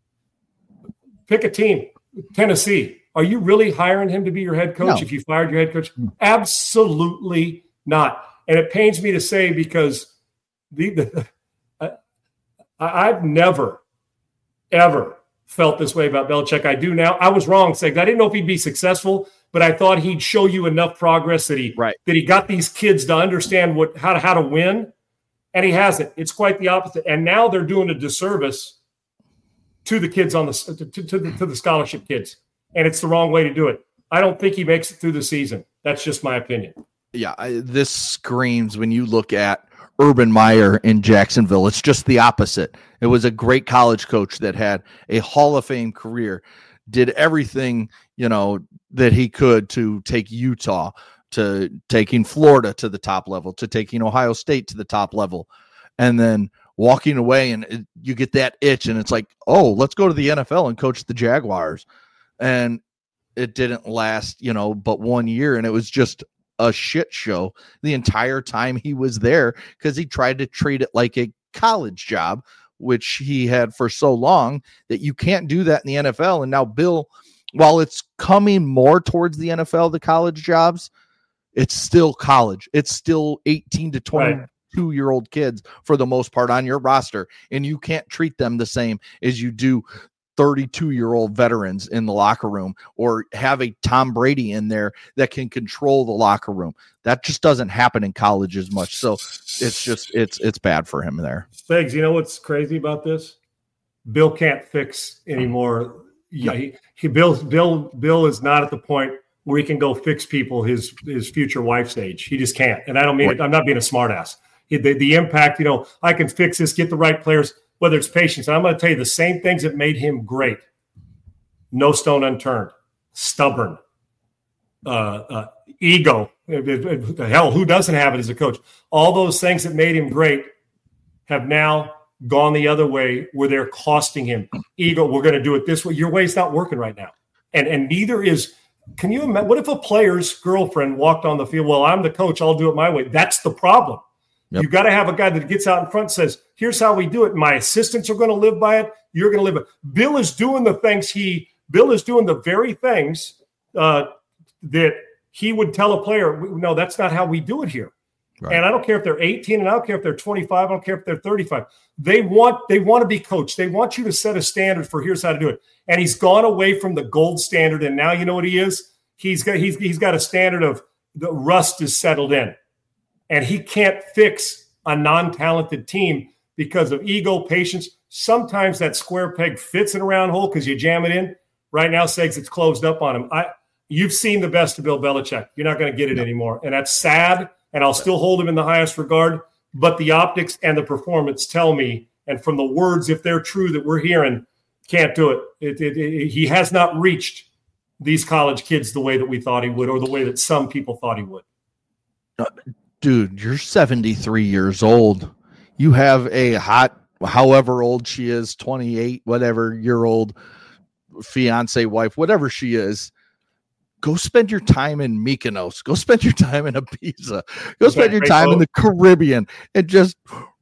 Pick a team. Tennessee. Are you really hiring him to be your head coach no. if you fired your head coach? Absolutely not. And it pains me to say, because the, the I, I've never, ever felt this way about Belichick. I do now. I was wrong, saying I didn't know if he'd be successful, but I thought he'd show you enough progress that he right. that he got these kids to understand what how to how to win, and he hasn't. It's quite the opposite. And now they're doing a disservice to the kids on the to, to the to the scholarship kids, and it's the wrong way to do it. I don't think he makes it through the season. That's just my opinion. Yeah, I, this screams when you look at Urban Meyer in Jacksonville. It's just the opposite. It was a great college coach that had a Hall of Fame career, did everything, you know, that he could to take Utah, to taking Florida to the top level, to taking Ohio State to the top level, and then walking away, and it, you get that itch, and it's like, oh, let's go to the N F L and coach the Jaguars. And it didn't last, you know, but one year, and it was just a shit show the entire time he was there, because he tried to treat it like a college job, which he had for so long, that you can't do that in the N F L. And now Bill, while it's coming more towards the N F L, the college jobs, it's still college. It's still eighteen to twenty-two right. year old kids for the most part on your roster. And you can't treat them the same as you do thirty-two year old veterans in the locker room, or have a Tom Brady in there that can control the locker room. That just doesn't happen in college as much. So it's just, it's, it's bad for him there. Thanks. You know what's crazy about this? Bill can't fix anymore. Yeah, he, he Bill, Bill, Bill is not at the point where he can go fix people his, his future wife's age. He just can't. And I don't mean right. it. I'm not being a smartass. The, the impact, you know, I can fix this, get the right players, whether it's patience. And I'm going to tell you the same things that made him great. No stone unturned, stubborn, uh, uh, ego. The hell, who doesn't have it as a coach? All those things that made him great have now gone the other way, where they're costing him. Ego, we're going to do it this way. Your way's not working right now. And and neither is, can you imagine, what if a player's girlfriend walked on the field? Well, I'm the coach, I'll do it my way. That's the problem. Yep. You got to have a guy that gets out in front and says, here's how we do it. My assistants are going to live by it. You're going to live it. Bill is doing the things he Bill is doing the very things uh, that he would tell a player, no, that's not how we do it here. Right. And I don't care if they're eighteen, and I don't care if they're twenty-five. I don't care if they're thirty-five. They want they want to be coached. They want you to set a standard for here's how to do it. And he's gone away from the gold standard, and now you know what he is? He's got he's he's got a standard of the rust is settled in. And he can't fix a non-talented team because of ego, patience. Sometimes that square peg fits in a round hole because you jam it in. Right now, Segs, it's closed up on him. I, you've seen the best of Bill Belichick. You're not going to get it no. anymore. And that's sad, and I'll still hold him in the highest regard. But the optics and the performance tell me, and from the words, if they're true, that we're hearing, can't do it. It, it, it. He has not reached these college kids the way that we thought he would, or the way that some people thought he would. Uh, Dude, you're seventy-three years old. You have a hot, however old she is, twenty-eight, whatever year old fiance, wife, whatever she is. Go spend your time in Mykonos. Go spend your time in Ibiza. Go spend your time in the Caribbean and just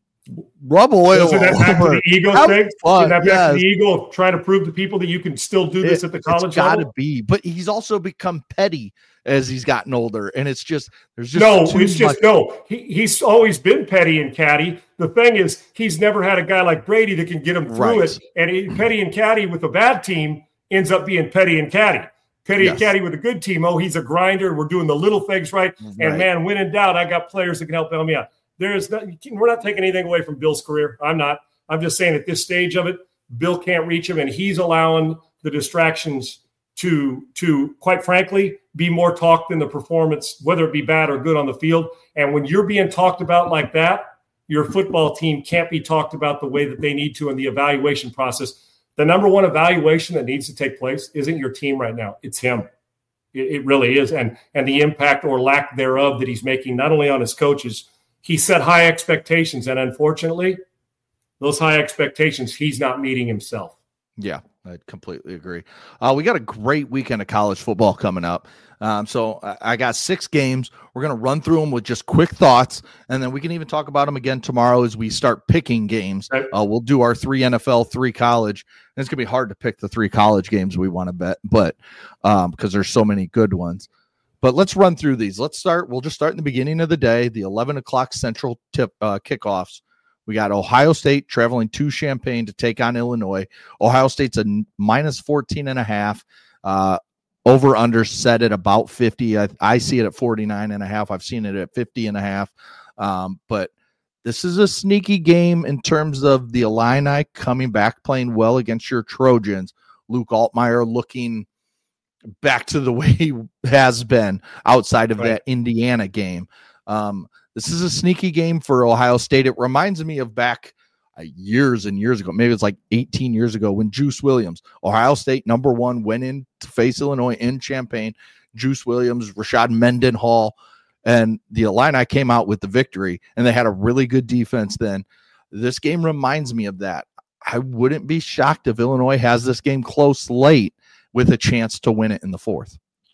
rub oil. So that back to the ego Have thing? Fun, that back yes. to the ego of trying to prove to people that you can still do this it, at the college it's gotta level? be. But he's also become petty as he's gotten older. And it's just, there's just no, too it's just, much. no, he, he's always been petty and catty. The thing is, he's never had a guy like Brady that can get him through Right. it. And he, petty and catty with a bad team ends up being petty and catty. Petty Yes. and catty with a good team. Oh, he's a grinder. We're doing the little things right. Right. And man, when in doubt, I got players that can help me out. There is not, we're not taking anything away from Bill's career. I'm not. I'm just saying at this stage of it, Bill can't reach him, and he's allowing the distractions to, to quite frankly, be more talk than the performance, whether it be bad or good on the field. And when you're being talked about like that, your football team can't be talked about the way that they need to in the evaluation process. The number one evaluation that needs to take place isn't your team right now. It's him. It, it really is. And, and the impact or lack thereof that he's making, not only on his coaches. He set high expectations, and unfortunately, those high expectations, he's not meeting himself. Yeah, I completely agree. Uh, we got a great weekend of college football coming up. Um, so I, I got six games. We're going to run through them with just quick thoughts, and then we can even talk about them again tomorrow as we start picking games. Right. Uh, we'll do our three N F L, three college. And it's going to be hard to pick the three college games we want to bet, but um, because there's so many good ones. But let's run through these. Let's start. We'll just start in the beginning of the day, the eleven o'clock Central tip uh, kickoffs. We got Ohio State traveling to Champaign to take on Illinois. Ohio State's a minus fourteen and a half. Uh, over under set at about fifty. I, I see it at forty-nine and a half. I've seen it at fifty and a half. Um, but this is a sneaky game in terms of the Illini coming back, playing well against your Trojans. Luke Altmaier looking back to the way he has been outside of right. that Indiana game. Um, this is a sneaky game for Ohio State. It reminds me of back uh, years and years ago. Maybe it's like eighteen years ago when Juice Williams, Ohio State number one, went in to face Illinois in Champaign. Juice Williams, Rashad Mendenhall, and the Illini came out with the victory, and they had a really good defense then. This game reminds me of that. I wouldn't be shocked if Illinois has this game close late with a chance to win it in the fourth.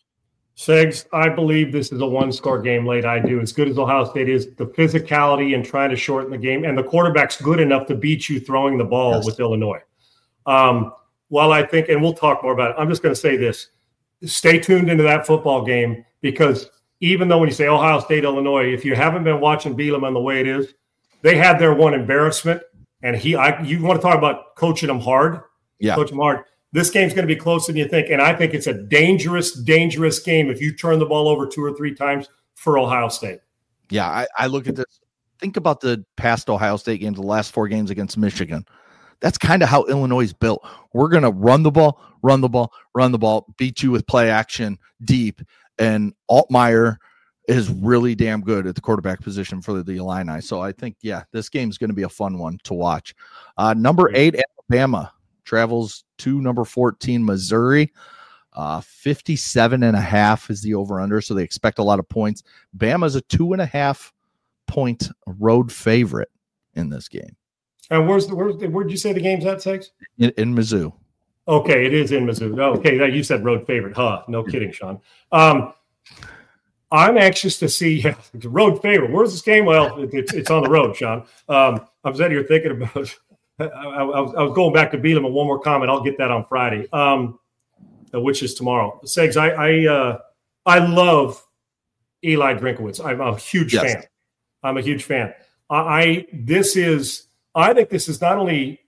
Segs, I believe this is a one-score game late. I do. As good as Ohio State is, the physicality and trying to shorten the game, and the quarterback's good enough to beat you throwing the ball yes. with Illinois. Um, while I think, and we'll talk more about it, I'm just going to say this. Stay tuned into that football game, because even though when you say Ohio State, Illinois, if you haven't been watching Bielema the way it is, they had their one embarrassment, and he, I, you want to talk about coaching them hard? Yeah. Coach them hard. This game's going to be closer than you think, and I think it's a dangerous, dangerous game if you turn the ball over two or three times for Ohio State. Yeah, I, I look at this. Think about the past Ohio State games, the last four games against Michigan. That's kind of how Illinois is built. We're going to run the ball, run the ball, run the ball, beat you with play action deep, and Altmaier is really damn good at the quarterback position for the Illini. So I think, yeah, this game is going to be a fun one to watch. Uh, number eight, Alabama travels to number fourteen, Missouri. Uh, fifty-seven and a half is the over-under, so they expect a lot of points. Bama's a two and a half point road favorite in this game. And where's the where's the, where'd you say the game's at, Segs? In, in Mizzou. Okay, it is in Mizzou. Okay, you said road favorite. Huh? No kidding, Sean. Um, I'm anxious to see yeah, it's a road favorite. Where's this game? Well, it, it's it's on the road, Sean. Um, I'm sitting here thinking about. I, I, was, I was going back to Bielema. One more comment. I'll get that on Friday, um, which is tomorrow. Segs, I I, uh, I love Eli Drinkowitz. I'm a huge yes. fan. I'm a huge fan. I, I this is. I think this is not only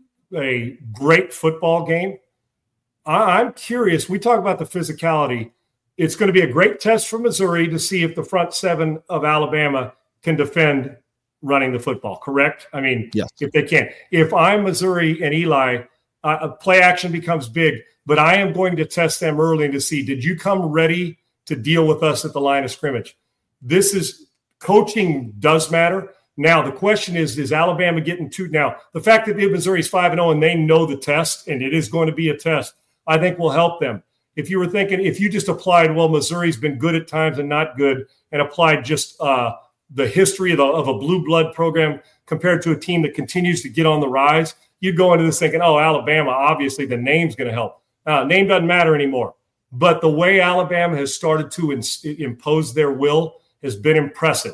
a great football game. I, I'm curious. We talk about the physicality. It's going to be a great test for Missouri to see if the front seven of Alabama can defend running the football, correct? I mean, yes. if they can. If I'm Missouri and Eli, uh, play action becomes big, but I am going to test them early to see, did you come ready to deal with us at the line of scrimmage? This is – coaching does matter. Now, the question is, is Alabama getting two – now, the fact that Missouri's five and oh and they know the test, and it is going to be a test, I think will help them. If you were thinking, if you just applied, well, Missouri's been good at times and not good, and applied just uh, the history of, the, of a blue blood program compared to a team that continues to get on the rise, you'd go into this thinking, oh, Alabama, obviously the name's going to help. Uh, name doesn't matter anymore. But the way Alabama has started to in, impose their will has been impressive.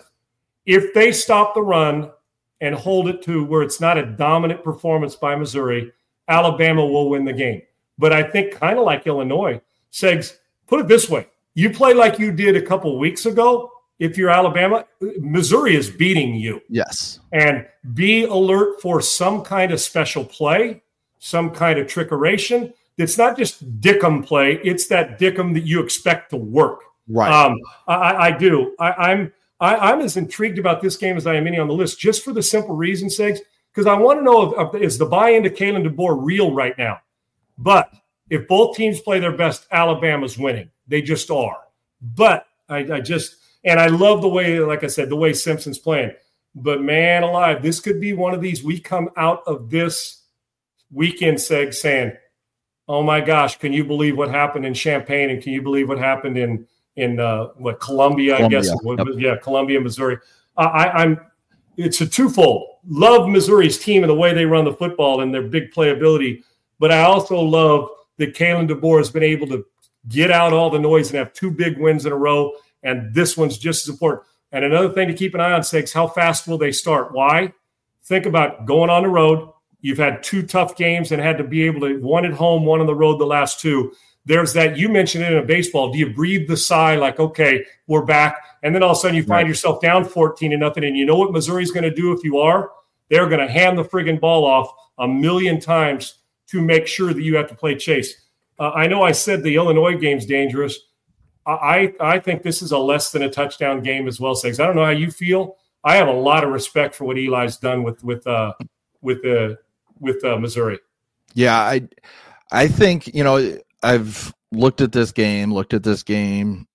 If they stop the run and hold it to where it's not a dominant performance by Missouri, Alabama will win the game. But I think kind of like Illinois, Segs, put it this way. You play like you did a couple of weeks ago, if you're Alabama, Missouri is beating you. Yes. And be alert for some kind of special play, some kind of trickeration. It's not just Dickum play. It's that Dickum that you expect to work. Right. Um, I, I do. I, I'm I, I'm as intrigued about this game as I am any on the list, just for the simple reason, Segs, because I want to know if, if is the buy-in to Kalen DeBoer real right now? But if both teams play their best, Alabama's winning. They just are. But I, I just – and I love the way, like I said, the way Simpson's playing. But, man alive, this could be one of these – we come out of this weekend, Seg, saying, oh, my gosh, can you believe what happened in Champaign, and can you believe what happened in, in uh, what, Columbia, Columbia. I guess? Yep. Yeah, Columbia, Missouri. Uh, I, I'm – it's a twofold. Love Missouri's team and the way they run the football and their big playability. But I also love that Kalen DeBoer has been able to get out all the noise and have two big wins in a row, and this one's just as important. And another thing to keep an eye on, Segs, how fast will they start? Why? Think about going on the road. You've had two tough games and had to be able to – one at home, one on the road the last two. There's that – you mentioned it in a baseball. Do you breathe the sigh like, okay, we're back? And then all of a sudden you find right. yourself down fourteen to nothing, and you know what Missouri's going to do if you are? They're going to hand the friggin' ball off a million times to make sure that you have to play chase. Uh, I know I said the Illinois game's dangerous. I, I think this is a less than a touchdown game as well, Segs. I don't know how you feel. I have a lot of respect for what Eli's done with with uh, with uh, with uh, Missouri. Yeah, I I think, you know, I've looked at this game, looked at this game.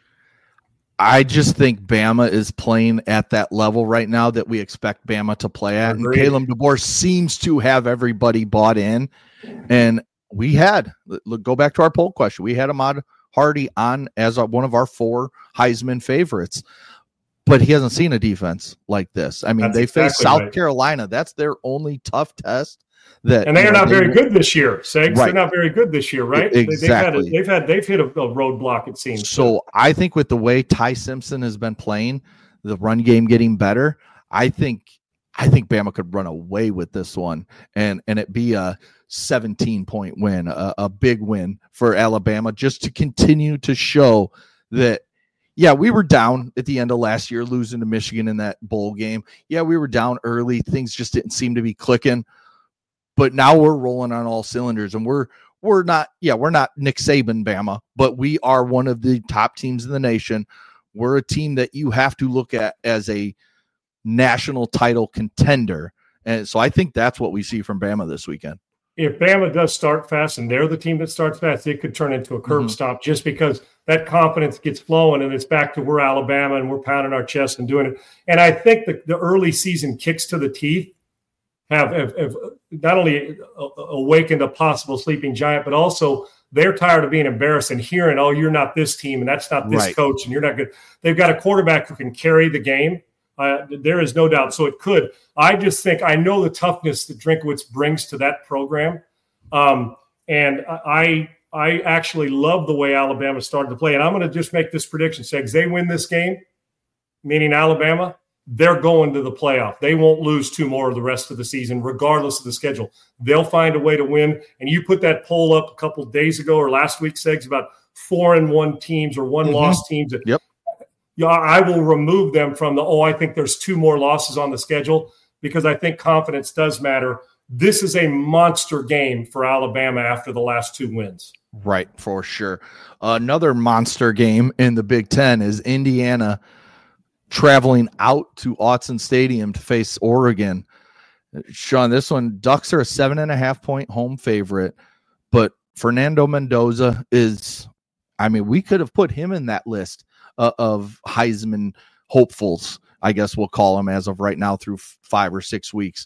I just think Bama is playing at that level right now that we expect Bama to play at. And Kalen DeBoer seems to have everybody bought in. And we had, look, go back to our poll question. We had Ahmad Hardy on as a, one of our four Heisman favorites. But he hasn't seen a defense like this. I mean, That's they exactly faced South right. Carolina. That's their only tough test. That, and they are know, not they, very good this year, Segs. Right. They're not very good this year, right? Exactly. They've had, a, they've had they've hit a, a roadblock, it seems. So I think with the way Ty Simpson has been playing, the run game getting better, I think I think Bama could run away with this one and and it be a seventeen point win, a, a big win for Alabama, just to continue to show that. Yeah, we were down at the end of last year, losing to Michigan in that bowl game. Yeah, we were down early. Things just didn't seem to be clicking. But now we're rolling on all cylinders, and we're we're not, yeah, we're not Nick Saban Bama, but we are one of the top teams in the nation. We're a team that you have to look at as a national title contender. And so I think that's what we see from Bama this weekend. If Bama does start fast and they're the team that starts fast, it could turn into a curb mm-hmm. stop just because that confidence gets flowing and it's back to we're Alabama and we're pounding our chest and doing it. And I think the, the early season kicks to the teeth have, have, have not only awakened a possible sleeping giant, but also they're tired of being embarrassed and hearing, oh, you're not this team and that's not this right. coach and you're not good. They've got a quarterback who can carry the game. Uh, there is no doubt. So it could. I just think I know the toughness that Drinkowitz brings to that program. Um, and I I actually love the way Alabama started to play. And I'm going to just make this prediction. Say, they win this game, meaning Alabama, they're going to the playoff. They won't lose two more of the rest of the season, regardless of the schedule. They'll find a way to win. And you put that poll up a couple of days ago or last week, Segs, about four and one teams or one mm-hmm. loss teams. That, yep. Yeah, I will remove them from the, oh, I think there's two more losses on the schedule, because I think confidence does matter. This is a monster game for Alabama after the last two wins. Right, for sure. Another monster game in the Big Ten is Indiana traveling out to Autzen Stadium to face Oregon. Sean, this one, Ducks are a seven and a half point home favorite, but Fernando Mendoza is, I mean, we could have put him in that list uh, of Heisman hopefuls, I guess we'll call him as of right now through five or six weeks.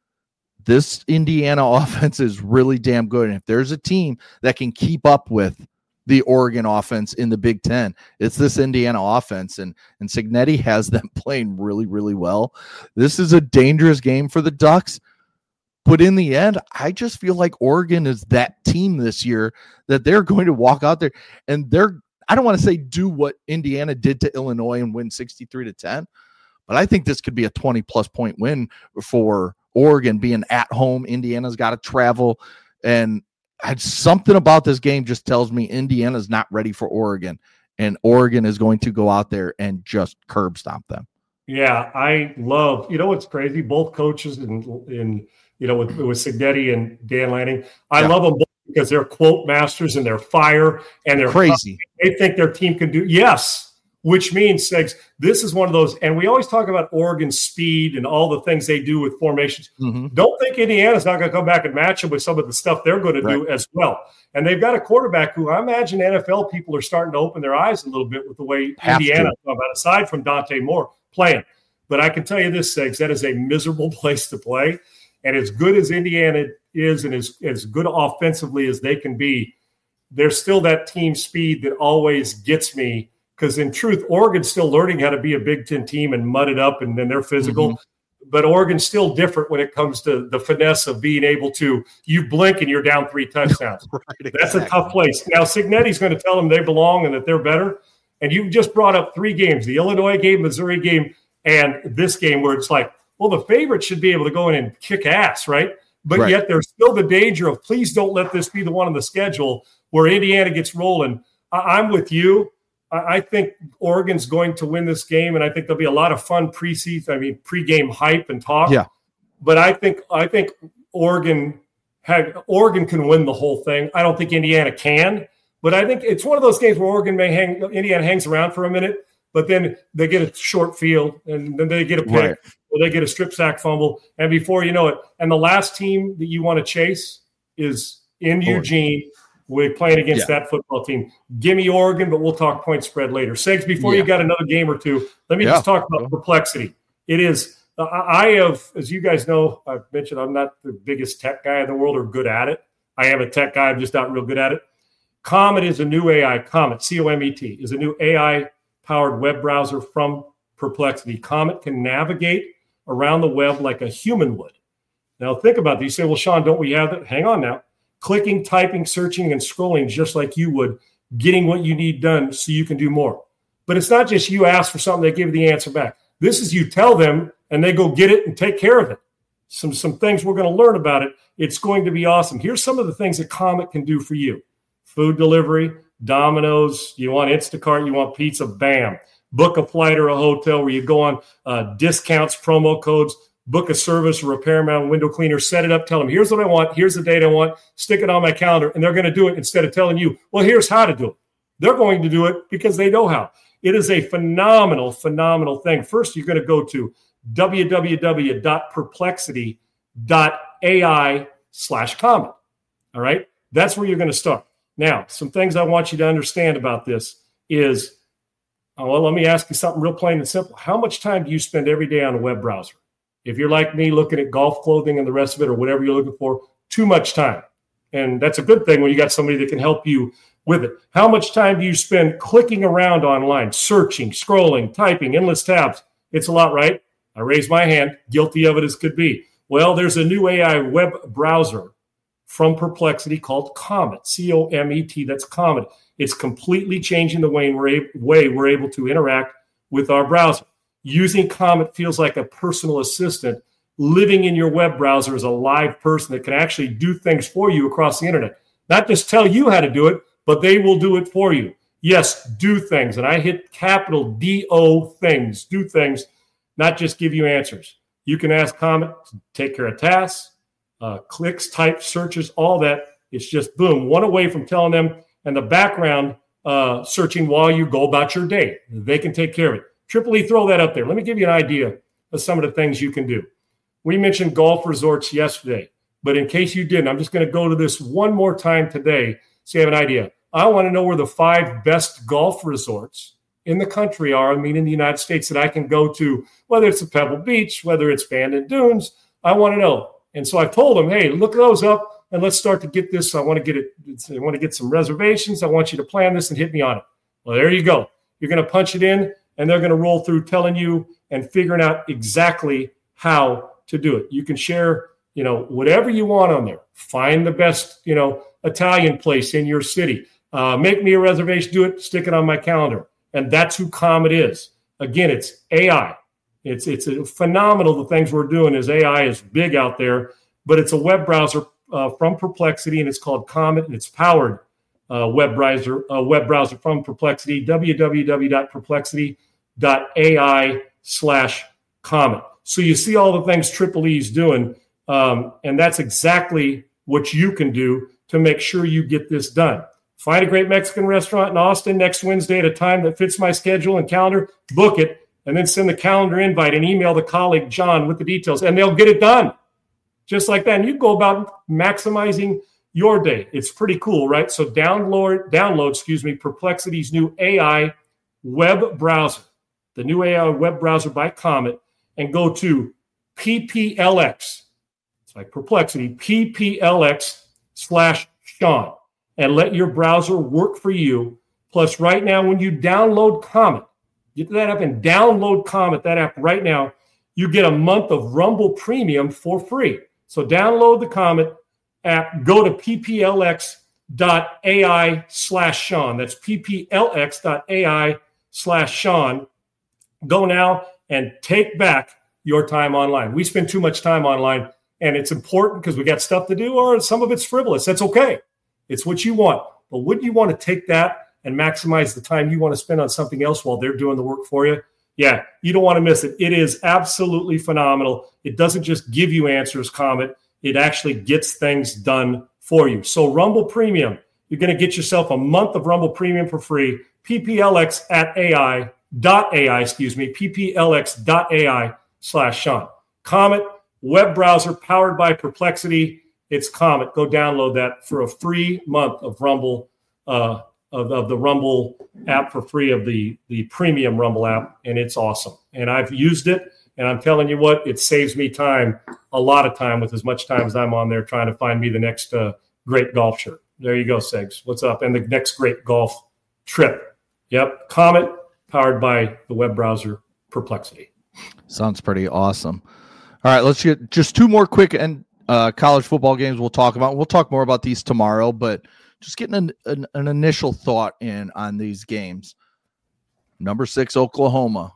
This Indiana offense is really damn good. And if there's a team that can keep up with the Oregon offense in the Big Ten, it's this Indiana offense. And, and Cignetti has them playing really, really well. This is a dangerous game for the Ducks. But in the end, I just feel like Oregon is that team this year that they're going to walk out there and they're, I don't want to say do what Indiana did to Illinois and win sixty-three to ten, but I think this could be a twenty plus point win for Oregon being at home. Indiana's got to travel, and something about this game just tells me Indiana's not ready for Oregon, and Oregon is going to go out there and just curb stomp them. Yeah, I love, you know what's crazy? Both coaches in, in you know, with, with Cignetti and Dan Lanning, I yeah. love them both because they're quote masters and they're fire and they're crazy. They think their team can do, yes, which means, Segs, this is one of those, and we always talk about Oregon's speed and all the things they do with formations. Mm-hmm. Don't think Indiana's not going to come back and match them with some of the stuff they're going to right. do as well. And they've got a quarterback who I imagine N F L people are starting to open their eyes a little bit with the way Have Indiana, to. aside from Dante Moore, playing. But I can tell you this, Segs, that is a miserable place to play. And as good as Indiana is and as, as good offensively as they can be, there's still that team speed that always gets me. Because in truth, Oregon's still learning how to be a Big Ten team and mud it up, and then they're physical. Mm-hmm. But Oregon's still different when it comes to the finesse of being able to, you blink and you're down three touchdowns. right, That's exactly. a tough place. Now, Cignetti's going to tell them they belong and that they're better. And you just brought up three games, the Illinois game, Missouri game, and this game where it's like, well, the favorite should be able to go in and kick ass, right? But right. yet there's still the danger of, please don't let this be the one on the schedule where Indiana gets rolling. I- I'm with you. I think Oregon's going to win this game, and I think there'll be a lot of fun pre-season, I mean, pre-game hype and talk. Yeah. But I think I think Oregon had Oregon can win the whole thing. I don't think Indiana can, but I think it's one of those games where Oregon may hang, Indiana hangs around for a minute, but then they get a short field, and then they get a pick, right. or they get a strip sack fumble, and before you know it, and the last team that you want to chase is in Oregon. Eugene. We're playing against yeah. that football team. Give me Oregon, but we'll talk point spread later. Segs, before yeah. you got another game or two, let me yeah. just talk about perplexity. It is uh, – I have, as you guys know, I've mentioned I'm not the biggest tech guy in the world or good at it. I am a tech guy. I'm just not real good at it. Comet is a new A I – Comet, C O M E T, is a new A I-powered web browser from Perplexity. Comet can navigate around the web like a human would. Now, think about this. You say, well, Sean, don't we have that? Hang on now. Clicking, typing, searching, and scrolling just like you would, getting what you need done so you can do more. But it's not just you ask for something, they give you the answer back. This is you tell them, and they go get it and take care of it. Some, some things we're going to learn about it. It's going to be awesome. Here's some of the things that Comet can do for you. Food delivery, Domino's, you want Instacart, you want pizza, bam. Book a flight or a hotel where you go on uh, discounts, promo codes, book a service, a repairman, window cleaner, set it up, tell them, here's what I want, here's the date I want, stick it on my calendar, and they're going to do it instead of telling you, well, here's how to do it. They're going to do it because they know how. It is a phenomenal, phenomenal thing. First, you're going to go to www.perplexity.ai slash Comet. All right? That's where you're going to start. Now, some things I want you to understand about this is, oh, well, let me ask you something real plain and simple. How much time do you spend every day on a web browser? If you're like me looking at golf clothing and the rest of it or whatever you're looking for, too much time. And that's a good thing when you got somebody that can help you with it. How much time do you spend clicking around online, searching, scrolling, typing, endless tabs? It's a lot, right? I raise my hand, guilty of it as could be. Well, there's a new A I web browser from Perplexity called Comet, C O M E T. That's Comet. It's completely changing the way we're, able, way we're able to interact with our browser. Using Comet feels like a personal assistant living in your web browser as a live person that can actually do things for you across the internet. Not just tell you how to do it, but they will do it for you. Yes, do things. And I hit capital D O things, do things, not just give you answers. You can ask Comet to take care of tasks, uh, clicks, types, searches, all that. It's just boom, one away from telling them and the background uh, searching while you go about your day. They can take care of it. Triple E, throw that up there. Let me give you an idea of some of the things you can do. We mentioned golf resorts yesterday, but in case you didn't, I'm just going to go to this one more time today so you have an idea. I want to know where the five best golf resorts in the country are, I mean, in the United States that I can go to, whether it's a Pebble Beach, whether it's Bandon Dunes, I want to know. And so I told them, hey, look those up and let's start to get this. I want to get it. I want to get some reservations. I want you to plan this and hit me on it. Well, there you go. You're going to punch it in and they're going to roll through telling you and figuring out exactly how to do it. You can share, you know, whatever you want on there. Find the best, you know, Italian place in your city. Uh, make me a reservation, do it, stick it on my calendar. And that's who Comet is. Again, it's A I. It's it's a phenomenal. The things we're doing is A I is big out there, but it's a web browser uh, from Perplexity, and it's called Comet, and it's powered uh, web browser uh, web browser from Perplexity, www.perplexity.ai slash Comet. So you see all the things Triple E's doing, um, and that's exactly what you can do to make sure you get this done. Find a great Mexican restaurant in Austin next Wednesday at a time that fits my schedule and calendar, book it, and then send the calendar invite and email the colleague, John, with the details, and they'll get it done. Just like that. And you go about maximizing your day. It's pretty cool, right? So download, download, excuse me, Perplexity's new A I web browser, the new A I web browser by Comet, and go to P P L X. It's like Perplexity, P P L X slash Sean. And let your browser work for you. Plus, right now, when you download Comet, get that up and download Comet, that app right now, you get a month of Rumble Premium for free. So download the Comet app, go to pplx.ai slash Sean. That's pplx.ai slash Sean. Go now and take back your time online. We spend too much time online, and it's important because we got stuff to do, or some of it's frivolous. That's okay. It's what you want. But wouldn't you want to take that and maximize the time you want to spend on something else while they're doing the work for you? Yeah, you don't want to miss it. It is absolutely phenomenal. It doesn't just give you answers, Comet. It actually gets things done for you. So Rumble Premium, you're going to get yourself a month of Rumble Premium for free. pplx at AI dot AI, excuse me, pplx.ai slash Sean. Comet, web browser powered by Perplexity. It's Comet. Go download that for a free month of Rumble, uh, of, of the Rumble app for free, of the, the premium Rumble app, and it's awesome. And I've used it, and I'm telling you what, it saves me time, a lot of time, with as much time as I'm on there trying to find me the next uh, great golf shirt. There you go, Segs. What's up? And the next great golf trip. Yep, Comet, powered by the web browser Perplexity. Sounds pretty awesome. All right, let's get just two more quick and Uh, college football games we'll talk about. We'll talk more about these tomorrow, but just getting an, an, an initial thought in on these games. Number six, Oklahoma.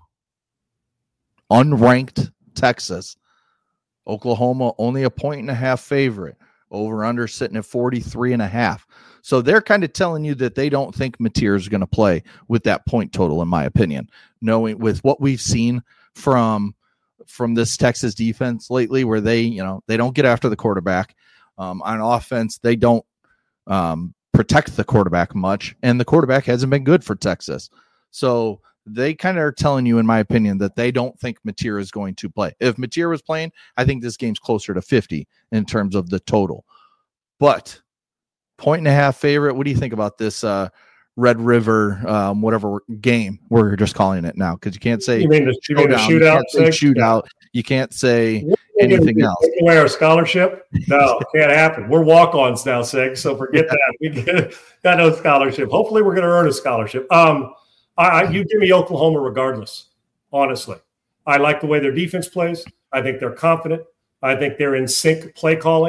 Unranked Texas. Oklahoma only a point and a half favorite. Over under sitting at forty-three and a half. So they're kind of telling you that they don't think Mateer is going to play with that point total, in my opinion, knowing with what we've seen from from this Texas defense lately, where they, you know, they don't get after the quarterback. Um, on offense, they don't um, protect the quarterback much, and the quarterback hasn't been good for Texas. So they kind of are telling you, in my opinion, that they don't think Mateer is going to play. If Mateer was playing, I think this game's closer to fifty in terms of the total. But point and a half favorite, what do you think about this uh, Red River, um, whatever game we're just calling it now, because you can't say you mean the, you mean the shootout. You can't say shootout. You can't say anything else. Take away our scholarship? No, it can't happen. We're walk-ons now, Sig. So forget yeah. that. We get, got no scholarship. Hopefully, we're going to earn a scholarship. Um, I, I, you give me Oklahoma regardless. Honestly, I like the way their defense plays. I think they're confident. I think they're in sync play calling.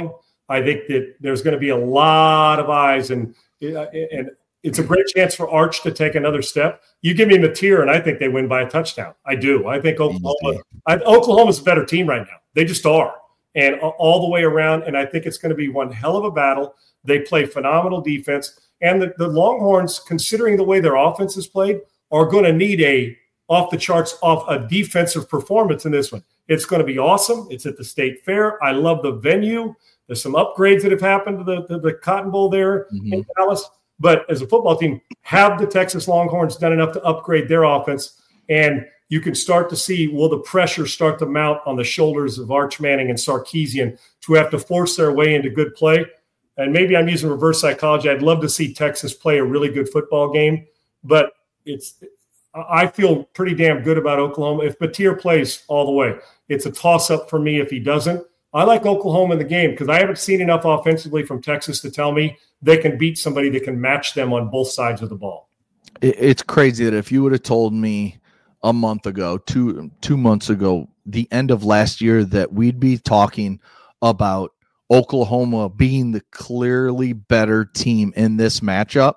I think that there's going to be a lot of eyes, and and it's a great chance for Arch to take another step. You give me Mateer, and I think they win by a touchdown. I do. I think Oklahoma. I, Oklahoma's a better team right now. They just are, and all the way around. And I think it's going to be one hell of a battle. They play phenomenal defense, and the, the Longhorns, considering the way their offense is played, are going to need a off the charts off a defensive performance in this one. It's going to be awesome. It's at the State Fair. I love the venue. There's some upgrades that have happened to the, to the Cotton Bowl there mm-hmm. in Dallas. But as a football team, have the Texas Longhorns done enough to upgrade their offense? And you can start to see, will the pressure start to mount on the shoulders of Arch Manning and Sarkisian to have to force their way into good play? And maybe I'm using reverse psychology. I'd love to see Texas play a really good football game. But it's I feel pretty damn good about Oklahoma. If Mateer plays all the way, it's a toss-up for me if he doesn't. I like Oklahoma in the game because I haven't seen enough offensively from Texas to tell me they can beat somebody that can match them on both sides of the ball. It's crazy that if you would have told me a month ago, two two months ago, the end of last year, that we'd be talking about Oklahoma being the clearly better team in this matchup,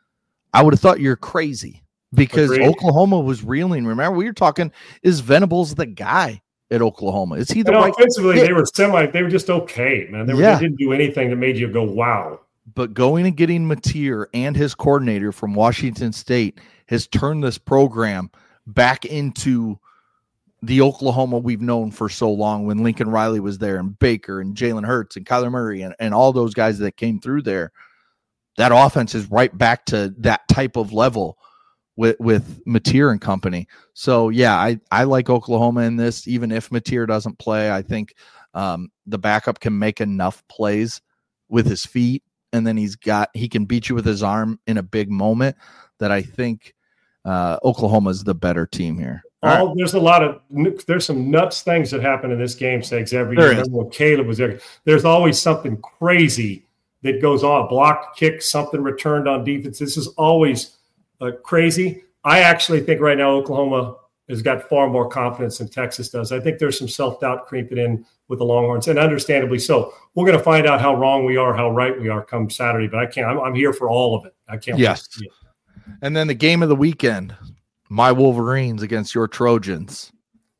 I would have thought you're crazy. Because Agreed. Oklahoma was reeling. Remember, we were talking, is Venables the guy at Oklahoma? Is he the and right offensively, fit? they were semi, they were just okay, man. They, were, yeah. they didn't do anything that made you go, wow. But going and getting Mateer and his coordinator from Washington State has turned this program back into the Oklahoma we've known for so long when Lincoln Riley was there and Baker and Jalen Hurts and Kyler Murray and, and all those guys that came through there. That offense is right back to that type of level with with Mateer and company. So, yeah, I, I like Oklahoma in this, even if Mateer doesn't play. I think um, the backup can make enough plays with his feet, and then he's got he can beat you with his arm in a big moment that I think uh, Oklahoma is the better team here. All, right. There's a lot of there's some nuts things that happen in this game, Segs, every year. Remember when Caleb was there. There's always something crazy that goes on, blocked kick, something returned on defense. This is always uh, crazy. I actually think right now Oklahoma has got far more confidence than Texas does. I think there's some self-doubt creeping in with the Longhorns, and understandably so. We're going to find out how wrong we are, how right we are come Saturday, but I can't. I'm, I'm here for all of it. I can't yes. wait to see it. And then the game of the weekend, my Wolverines against your Trojans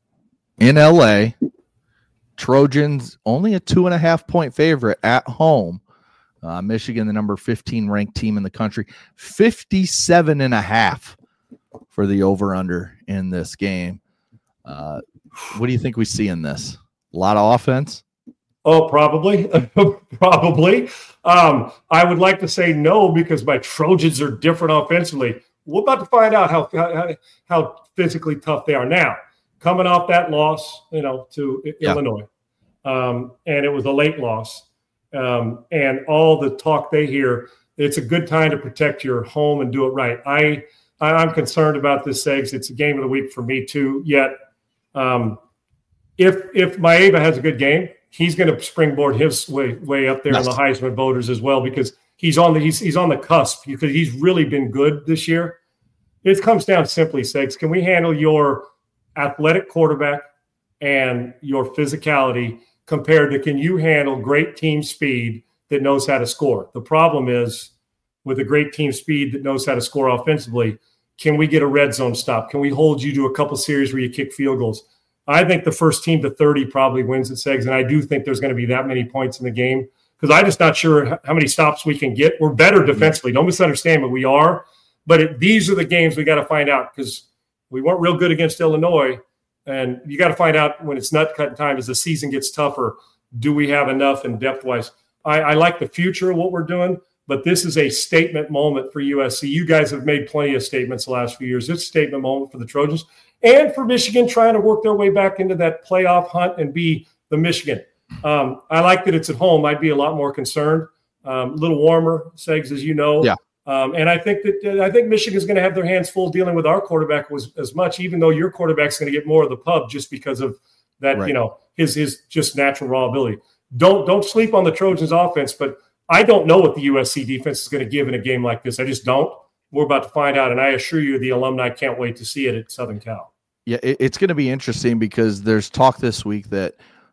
in L A. Trojans only a two and a half point favorite at home. Uh, Michigan, the number fifteen ranked team in the country, fifty-seven and a half for the over under in this game. Uh, what do you think we see in this? A lot of offense? Oh, probably. probably. Um, I would like to say no because my Trojans are different offensively. We're about to find out how, how, how physically tough they are now. Coming off that loss, you know, to yeah. Illinois, um, and it was a late loss. Um, and all the talk they hear, it's a good time to protect your home and do it right. I, I'm concerned about this, Segs. It's a game of the week for me too. Yet, um, if if Maeva has a good game, he's going to springboard his way way up there nice. in the Heisman voters as well because he's on the he's he's on the cusp because he's really been good this year. It comes down simply, Segs. Can we handle your athletic quarterback and your physicality compared to can you handle great team speed that knows how to score? The problem is with a great team speed that knows how to score offensively, can we get a red zone stop? Can we hold you to a couple series where you kick field goals? I think the first team to thirty probably wins at Segs, and I do think there's going to be that many points in the game because I'm just not sure how many stops we can get. We're better defensively. Don't misunderstand, but we are. But it, these are the games we got to find out because we weren't real good against Illinois, and you got to find out when it's nut cutting time as the season gets tougher. Do we have enough in depth wise? I, I like the future of what we're doing, but this is a statement moment for U S C. You guys have made plenty of statements the last few years. It's a statement moment for the Trojans and for Michigan trying to work their way back into that playoff hunt and be the Michigan. Um, I like that it's at home. I'd be a lot more concerned. Um, a little warmer, Segs, as you know. Yeah. Um, and I think that uh, I think Michigan's going to have their hands full dealing with our quarterback was, as much, even though your quarterback's going to get more of the pub just because of that, right. you know, his his just natural raw ability. Don't don't sleep on the Trojans offense, but I don't know what the U S C defense is going to give in a game like this. I just don't. We're about to find out, and I assure you the alumni can't wait to see it at Southern Cal. Yeah, it, it's going to be interesting because there's talk this week that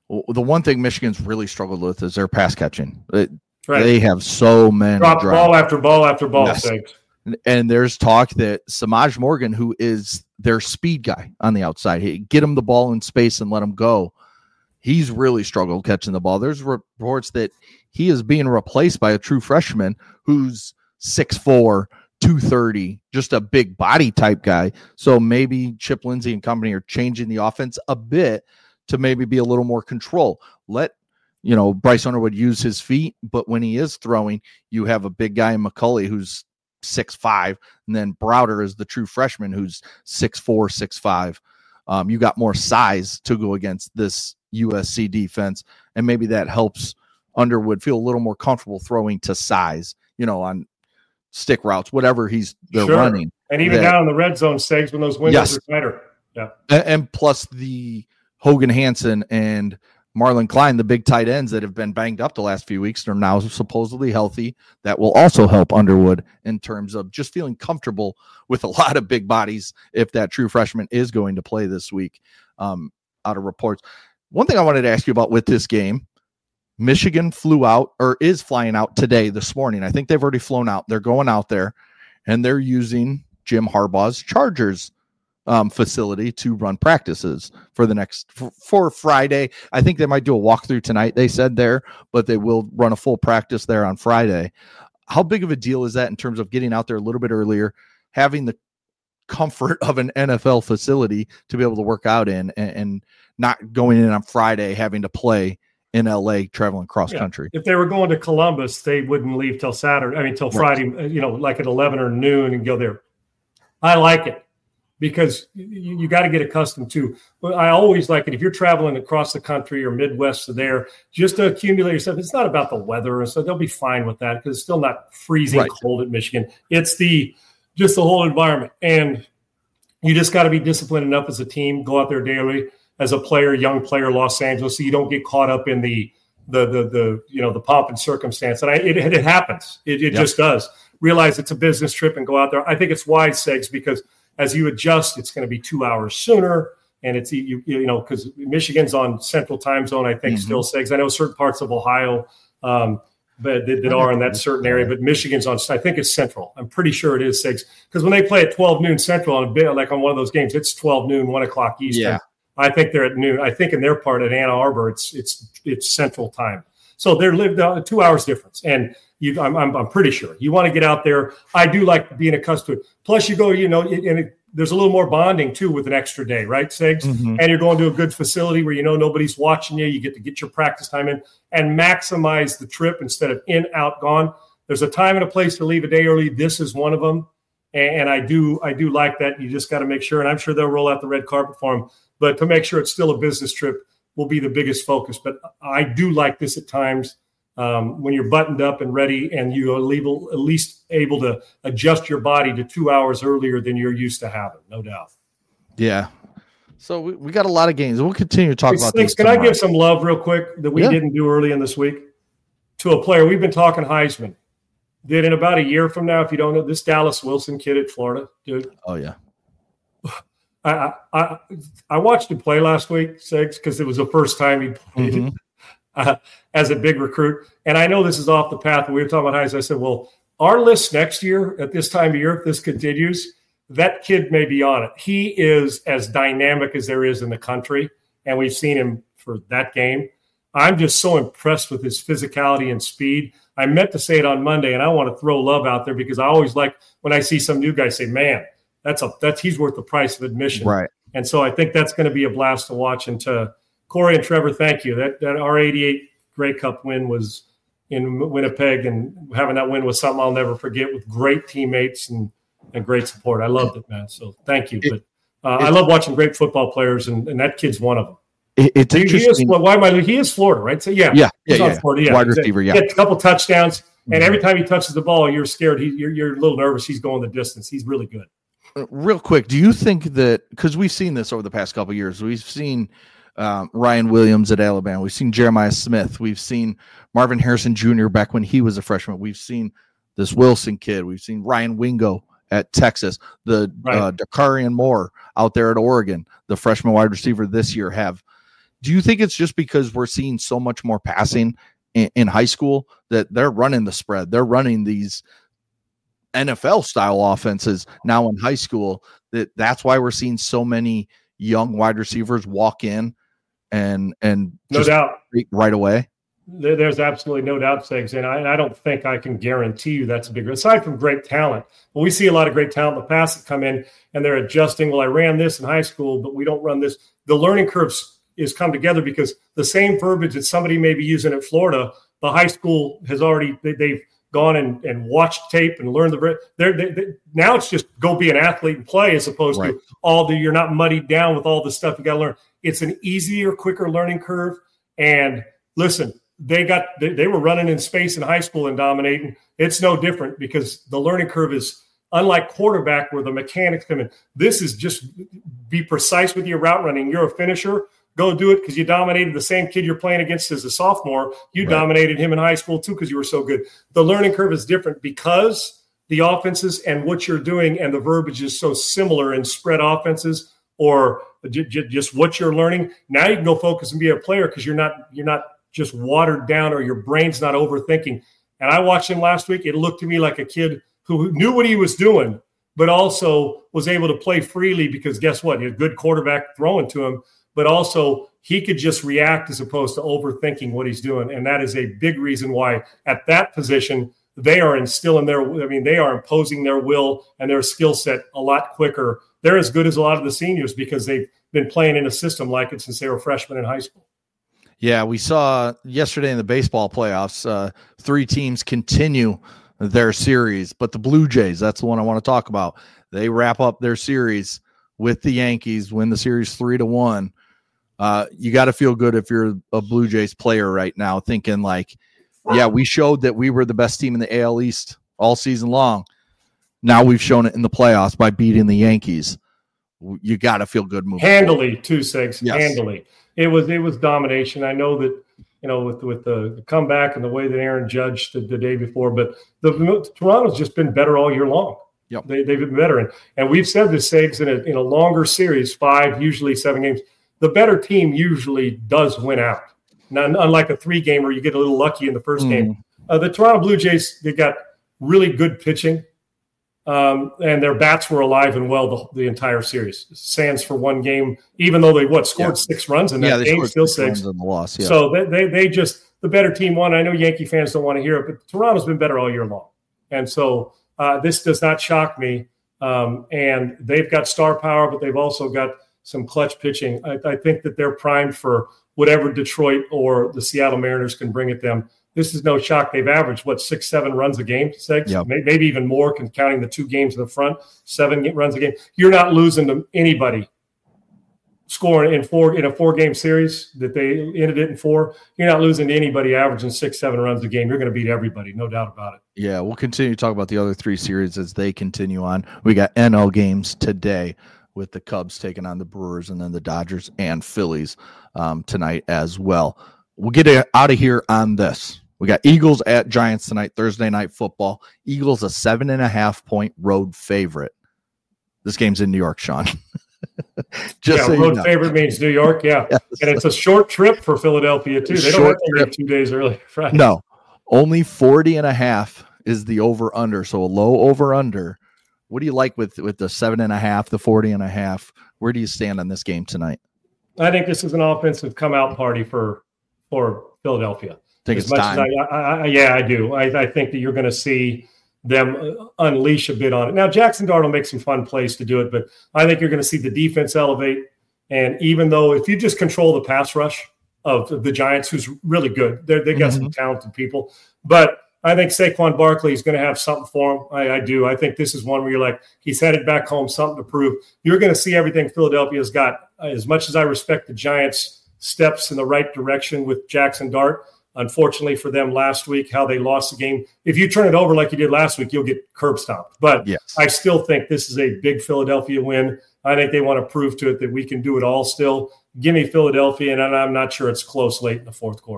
the one thing Michigan's really struggled with is their pass catching. It, right. They have so many drop drops. ball after ball after ball. Yes. And there's talk that Samaj Morgan, who is their speed guy on the outside, he, get him the ball in space and let him go. He's really struggled catching the ball. There's reports that he is being replaced by a true freshman who's six four, two thirty, just a big body type guy. So maybe Chip Lindsey and company are changing the offense a bit to maybe be a little more control. Let, you know, Bryce Underwood use his feet, but when he is throwing, you have a big guy in McCulley who's six five, and then Browder is the true freshman who's six four, six five. Um, you got more size to go against this U S C defense, and maybe that helps Underwood feel a little more comfortable throwing to size, you know, on stick routes, whatever he's they're sure. running. And even that, down in the red zone segs when those windows yes. are tighter. Yeah. And, and plus the Hogan Hansen and Marlon Klein, the big tight ends that have been banged up the last few weeks, are now supposedly healthy. That will also help Underwood in terms of just feeling comfortable with a lot of big bodies if that true freshman is going to play this week, um, out of reports. One thing I wanted to ask you about with this game, Michigan flew out or is flying out today, this morning. I think they've already flown out. They're going out there, and they're using Jim Harbaugh's Chargers Um, facility to run practices for the next for, for Friday. I think they might do a walkthrough tonight, they said there, but they will run a full practice there on Friday. How big of a deal is that in terms of getting out there a little bit earlier, having the comfort of an N F L facility to be able to work out in, and, and not going in on Friday, having to play in L A, traveling cross yeah. country? If they were going to Columbus, they wouldn't leave till Saturday. I mean, till right. Friday, you know, like at eleven or noon and go there. I like it. Because you, you got to get accustomed to. But I always like it if you're traveling across the country or Midwest to there, just to accumulate yourself. It's not about the weather, and so they'll be fine with that because it's still not freezing right. cold at Michigan. It's the just the whole environment, and you just got to be disciplined enough as a team. Go out there daily as a player, young player, Los Angeles, so you don't get caught up in the the the the you know the pomp and circumstance. And I, it it happens. It, it yep. just does. Realize it's a business trip and go out there. I think it's wise, Segs, because as you adjust, it's going to be two hours sooner, and it's you you know because Michigan's on Central Time Zone. I think mm-hmm. still Segs. I know certain parts of Ohio, um, but that, that are in that certain area, but Michigan's on. I think it's Central. I'm pretty sure it is Segs because when they play at twelve noon Central on a bit like on one of those games, it's twelve noon, one o'clock Eastern. Yeah. I think they're at noon. I think in their part at Ann Arbor, it's it's it's Central Time. So they're lived out two hours difference, and you, I'm, I'm I'm pretty sure you want to get out there. I do like being accustomed to it. Plus, you go, you know, and it, there's a little more bonding too with an extra day, right, Segs? Mm-hmm. And you're going to a good facility where you know nobody's watching you. You get to get your practice time in and maximize the trip instead of in, out, gone. There's a time and a place to leave a day early. This is one of them, and, and I do I do like that. You just got to make sure, and I'm sure they'll roll out the red carpet for them, but to make sure it's still a business trip will be the biggest focus. But I do like this at times um, when you're buttoned up and ready and you are able, at least able to adjust your body to two hours earlier than you're used to having, no doubt. Yeah. So we, we got a lot of games. We'll continue to talk hey, about Stinks, this Can tomorrow. I give some love real quick that we yeah. didn't do early in this week to a player? We've been talking Heisman. Did in about a year from now, if you don't know, this Dallas Wilson kid at Florida, dude. Oh, yeah. I, I I watched him play last week, Segs, because it was the first time he played mm-hmm. uh, as a big recruit. And I know this is off the path. We were talking about Heisman. I said, well, our list next year at this time of year, if this continues, that kid may be on it. He is as dynamic as there is in the country, and we've seen him for that game. I'm just so impressed with his physicality and speed. I meant to say it on Monday, and I want to throw love out there because I always like when I see some new guy say, man, That's a that's he's worth the price of admission, right? And so I think that's going to be a blast to watch. And to Corey and Trevor, thank you. That that our eighty-eight Grey Cup win was in Winnipeg, and having that win was something I'll never forget. With great teammates and, and great support, I loved it, man. So thank you. But uh, I love watching great football players, and, and that kid's one of them. It, it's he, interesting. He is, well, why am I? He is Florida, right? So yeah, yeah, he's yeah, on yeah. Florida. Yeah, wide receiver. Yeah, he had a couple touchdowns, and mm-hmm. every time he touches the ball, you're scared. He, you're you're a little nervous. He's going the distance. He's really good. Real quick, do you think that because we've seen this over the past couple of years, we've seen um, Ryan Williams at Alabama, we've seen Jeremiah Smith, we've seen Marvin Harrison Junior back when he was a freshman, we've seen this Wilson kid, we've seen Ryan Wingo at Texas, the right. uh, Dakarian Moore out there at Oregon, the freshman wide receiver this year. Have Do you think it's just because we're seeing so much more passing in, in high school that they're running the spread? They're running these N F L style offenses now in high school. That that's why we're seeing so many young wide receivers walk in and and no doubt right away. There, there's absolutely no doubt, Segs, and I, I don't think I can guarantee you that's a big. Aside from great talent, but we see a lot of great talent in the past that come in and they're adjusting. Well, I ran this in high school, but we don't run this. The learning curves is come together because the same verbiage that somebody may be using at Florida, the high school has already they, they've gone and, and watched tape and learned the they're, they, they, now it's just go be an athlete and play as opposed right. to all the you're not muddied down with all the stuff you got to learn. It's an easier, quicker learning curve. And listen, they got they, they were running in space in high school and dominating. It's no different because the learning curve is unlike quarterback where the mechanics come in. This is just be precise with your route running. You're a finisher. Go do it because you dominated the same kid you're playing against as a sophomore. You right. dominated him in high school too because you were so good. The learning curve is different because the offenses and what you're doing and the verbiage is so similar in spread offenses or j- j- just what you're learning. Now you can go focus and be a player because you're not you're not just watered down or your brain's not overthinking. And I watched him last week. It looked to me like a kid who knew what he was doing, but also was able to play freely because guess what? He had a good quarterback throwing to him. But also he could just react as opposed to overthinking what he's doing. And that is a big reason why at that position, they are instilling their, I mean, they are imposing their will and their skill set a lot quicker. They're as good as a lot of the seniors because they've been playing in a system like it since they were freshmen in high school. Yeah, we saw yesterday in the baseball playoffs, uh, three teams continue their series, but the Blue Jays, that's the one I want to talk about. They wrap up their series with the Yankees, win the series three to one. Uh, you got to feel good if you're a Blue Jays player right now, thinking like, yeah, we showed that we were the best team in the A L East all season long. Now we've shown it in the playoffs by beating the Yankees. You got to feel good moving handily forward. Too, Segs. Yes. Handily. It was it was domination. I know that you know with with the, the comeback and the way that Aaron judged the, the day before, but the, the Toronto's just been better all year long. Yep. They they've been better, and and we've said this, Segs, in a in a longer series, five usually seven games. The better team usually does win out. Now, unlike a three-game where you get a little lucky in the first mm. game. Uh, the Toronto Blue Jays, they got really good pitching, um, and their bats were alive and well the, the entire series. Sands for one game, even though they, what, scored yeah. six runs in that yeah, they game, still six. six. In the loss, yeah. So they, they, they just – the better team won. I know Yankee fans don't want to hear it, but Toronto's been better all year long. And so uh, this does not shock me. Um, and they've got star power, but they've also got – some clutch pitching. I, I think that they're primed for whatever Detroit or the Seattle Mariners can bring at them. This is no shock. They've averaged, what, six, seven runs a game, six, yep. maybe even more, counting the two games in the front, seven runs a game. You're not losing to anybody scoring in four in a four-game series that they ended it in four. You're not losing to anybody averaging six, seven runs a game. You're going to beat everybody, no doubt about it. Yeah, we'll continue to talk about the other three series as they continue on. We got N L games today, with the Cubs taking on the Brewers and then the Dodgers and Phillies um, tonight as well. We'll get out of here on this. We got Eagles at Giants tonight, Thursday night football. Eagles a seven and a half point road favorite. This game's in New York, Sean. Just yeah, so road you know. favorite means New York, yeah. Yes. And it's a short trip for Philadelphia, too. They don't have to leave two days early. Right? No, only forty and a half is the over-under, so a low over-under. What do you like with, with the seven and a half, the forty and a half? Where do you stand on this game tonight? I think this is an offensive come out party for for Philadelphia. I think as it's much time. As I, I, I, yeah, I do. I, I think that you're going to see them unleash a bit on it. Now, Jackson Dart will make some fun plays to do it, but I think you're going to see the defense elevate. And even though if you just control the pass rush of the Giants, who's really good, They're, they got mm-hmm. some talented people, but I think Saquon Barkley is going to have something for him. I, I do. I think this is one where you're like, he's headed back home, something to prove. You're going to see everything Philadelphia's got. As much as I respect the Giants' steps in the right direction with Jackson Dart, unfortunately for them last week, how they lost the game. If you turn it over like you did last week, you'll get curb stomped. But yes. I still think this is a big Philadelphia win. I think they want to prove to it that we can do it all still. Give me Philadelphia, and I'm not sure it's close late in the fourth quarter.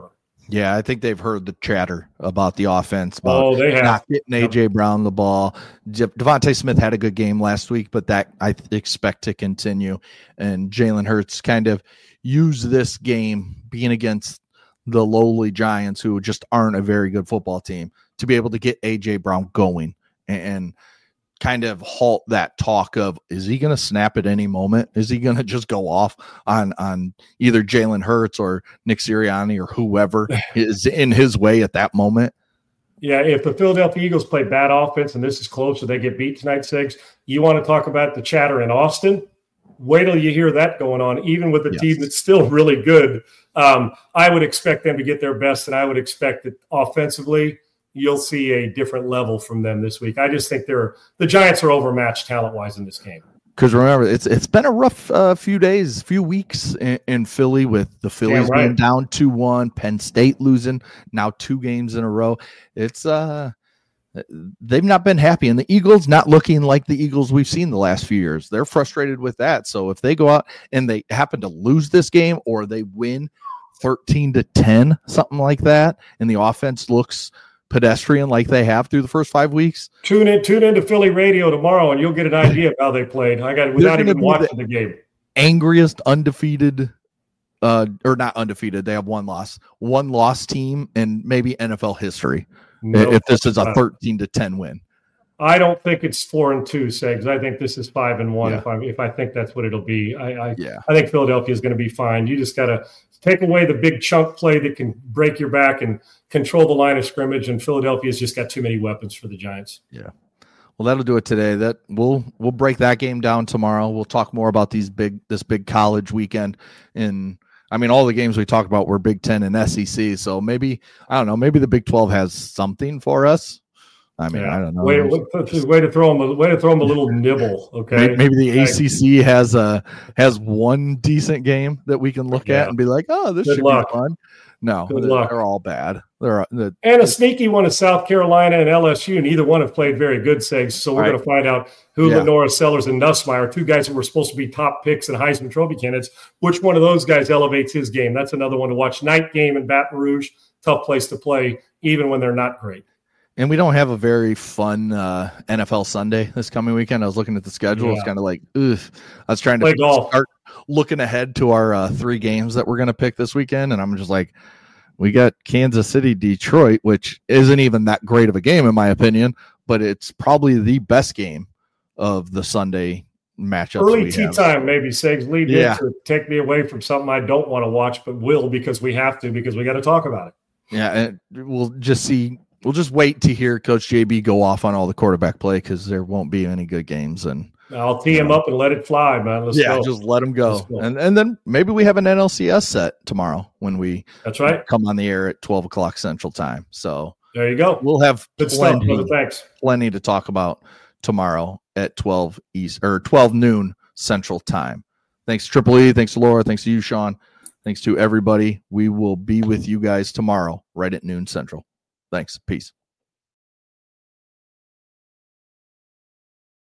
Yeah, I think they've heard the chatter about the offense, about oh, they have. not getting A J Brown the ball. Devontae Smith had a good game last week, but that I expect to continue. And Jalen Hurts kind of used this game being against the lowly Giants, who just aren't a very good football team, to be able to get A J Brown going and kind of halt that talk of, is he going to snap at any moment? Is he going to just go off on, on either Jalen Hurts or Nick Sirianni or whoever is in his way at that moment? Yeah, if the Philadelphia Eagles play bad offense and this is close or they get beat tonight, Segs, you want to talk about the chatter in Austin? Wait till you hear that going on, even with a yes. team that's still really good. Um, I would expect them to get their best, and I would expect that offensively you'll see a different level from them this week. I just think they're the Giants are overmatched talent-wise in this game. Because remember, it's it's been a rough uh, few days, few weeks in, in Philly, with the Phillies right. being down two one, Penn State losing now two games in a row. It's uh, they've not been happy, and the Eagles not looking like the Eagles we've seen the last few years. They're frustrated with that. So if they go out and they happen to lose this game, or they win thirteen to ten, something like that, and the offense looks pedestrian like they have through the first five weeks. Tune in, tune into Philly radio tomorrow, and you'll get an idea of how they played. I got it without even watching the, the game. Angriest undefeated, uh, or not undefeated. They have one loss, one loss team in maybe N F L history. No, if this is a thirteen to ten win, I don't think it's four and two, Segs. I think this is five and one. Yeah. If I if I think that's what it'll be, I I, yeah. I think Philadelphia is going to be fine. You just got to take away the big chunk play that can break your back and control the line of scrimmage, and Philadelphia's just got too many weapons for the Giants. Yeah. Well, that'll do it today. That we'll we'll break that game down tomorrow. We'll talk more about these big this big college weekend. And I mean, all the games we talked about were Big Ten and S E C. So maybe I don't know. Maybe the Big twelve has something for us. I mean, yeah. I don't know. Way, way to throw them. A, way to throw them a little nibble. Okay. Maybe, maybe the A C C has a has one decent game that we can look yeah. at and be like, oh, this Good should luck. be fun. No, Good they're, luck. they're all bad. They're, they're and a sneaky one is South Carolina and L S U. Neither one have played very good, Segs. So we're right. going to find out who yeah. Lenora, Sellers, and Nussmeier, two guys that were supposed to be top picks and Heisman Trophy candidates, which one of those guys elevates his game. That's another one to watch. Night game in Baton Rouge, tough place to play, even when they're not great. And we don't have a very fun uh, N F L Sunday this coming weekend. I was looking at the schedule. Yeah. It's kind of like, ugh. I was trying to start looking ahead to our uh, three games that we're going to pick this weekend. And I'm just like, we got Kansas City, Detroit, which isn't even that great of a game, in my opinion, but it's probably the best game of the Sunday matchup. Early tea have. time, maybe, Segs. Lead yeah. to take me away from something I don't want to watch, but will because we have to, because we got to talk about it. Yeah, and we'll just see. We'll just wait to hear Coach J B go off on all the quarterback play, because there won't be any good games. And I'll tee him know. up and let it fly, man. Let's yeah, go. just let him go. go. And and then maybe we have an N L C S set tomorrow when we That's right. come on the air at twelve o'clock Central Time. So there you go. We'll have good plenty, stuff, brother. Thanks. plenty to talk about tomorrow at twelve East or twelve noon Central Time. Thanks, Triple E. Thanks to Laura. Thanks to you, Sean. Thanks to everybody. We will be with you guys tomorrow right at noon Central. Thanks. Peace.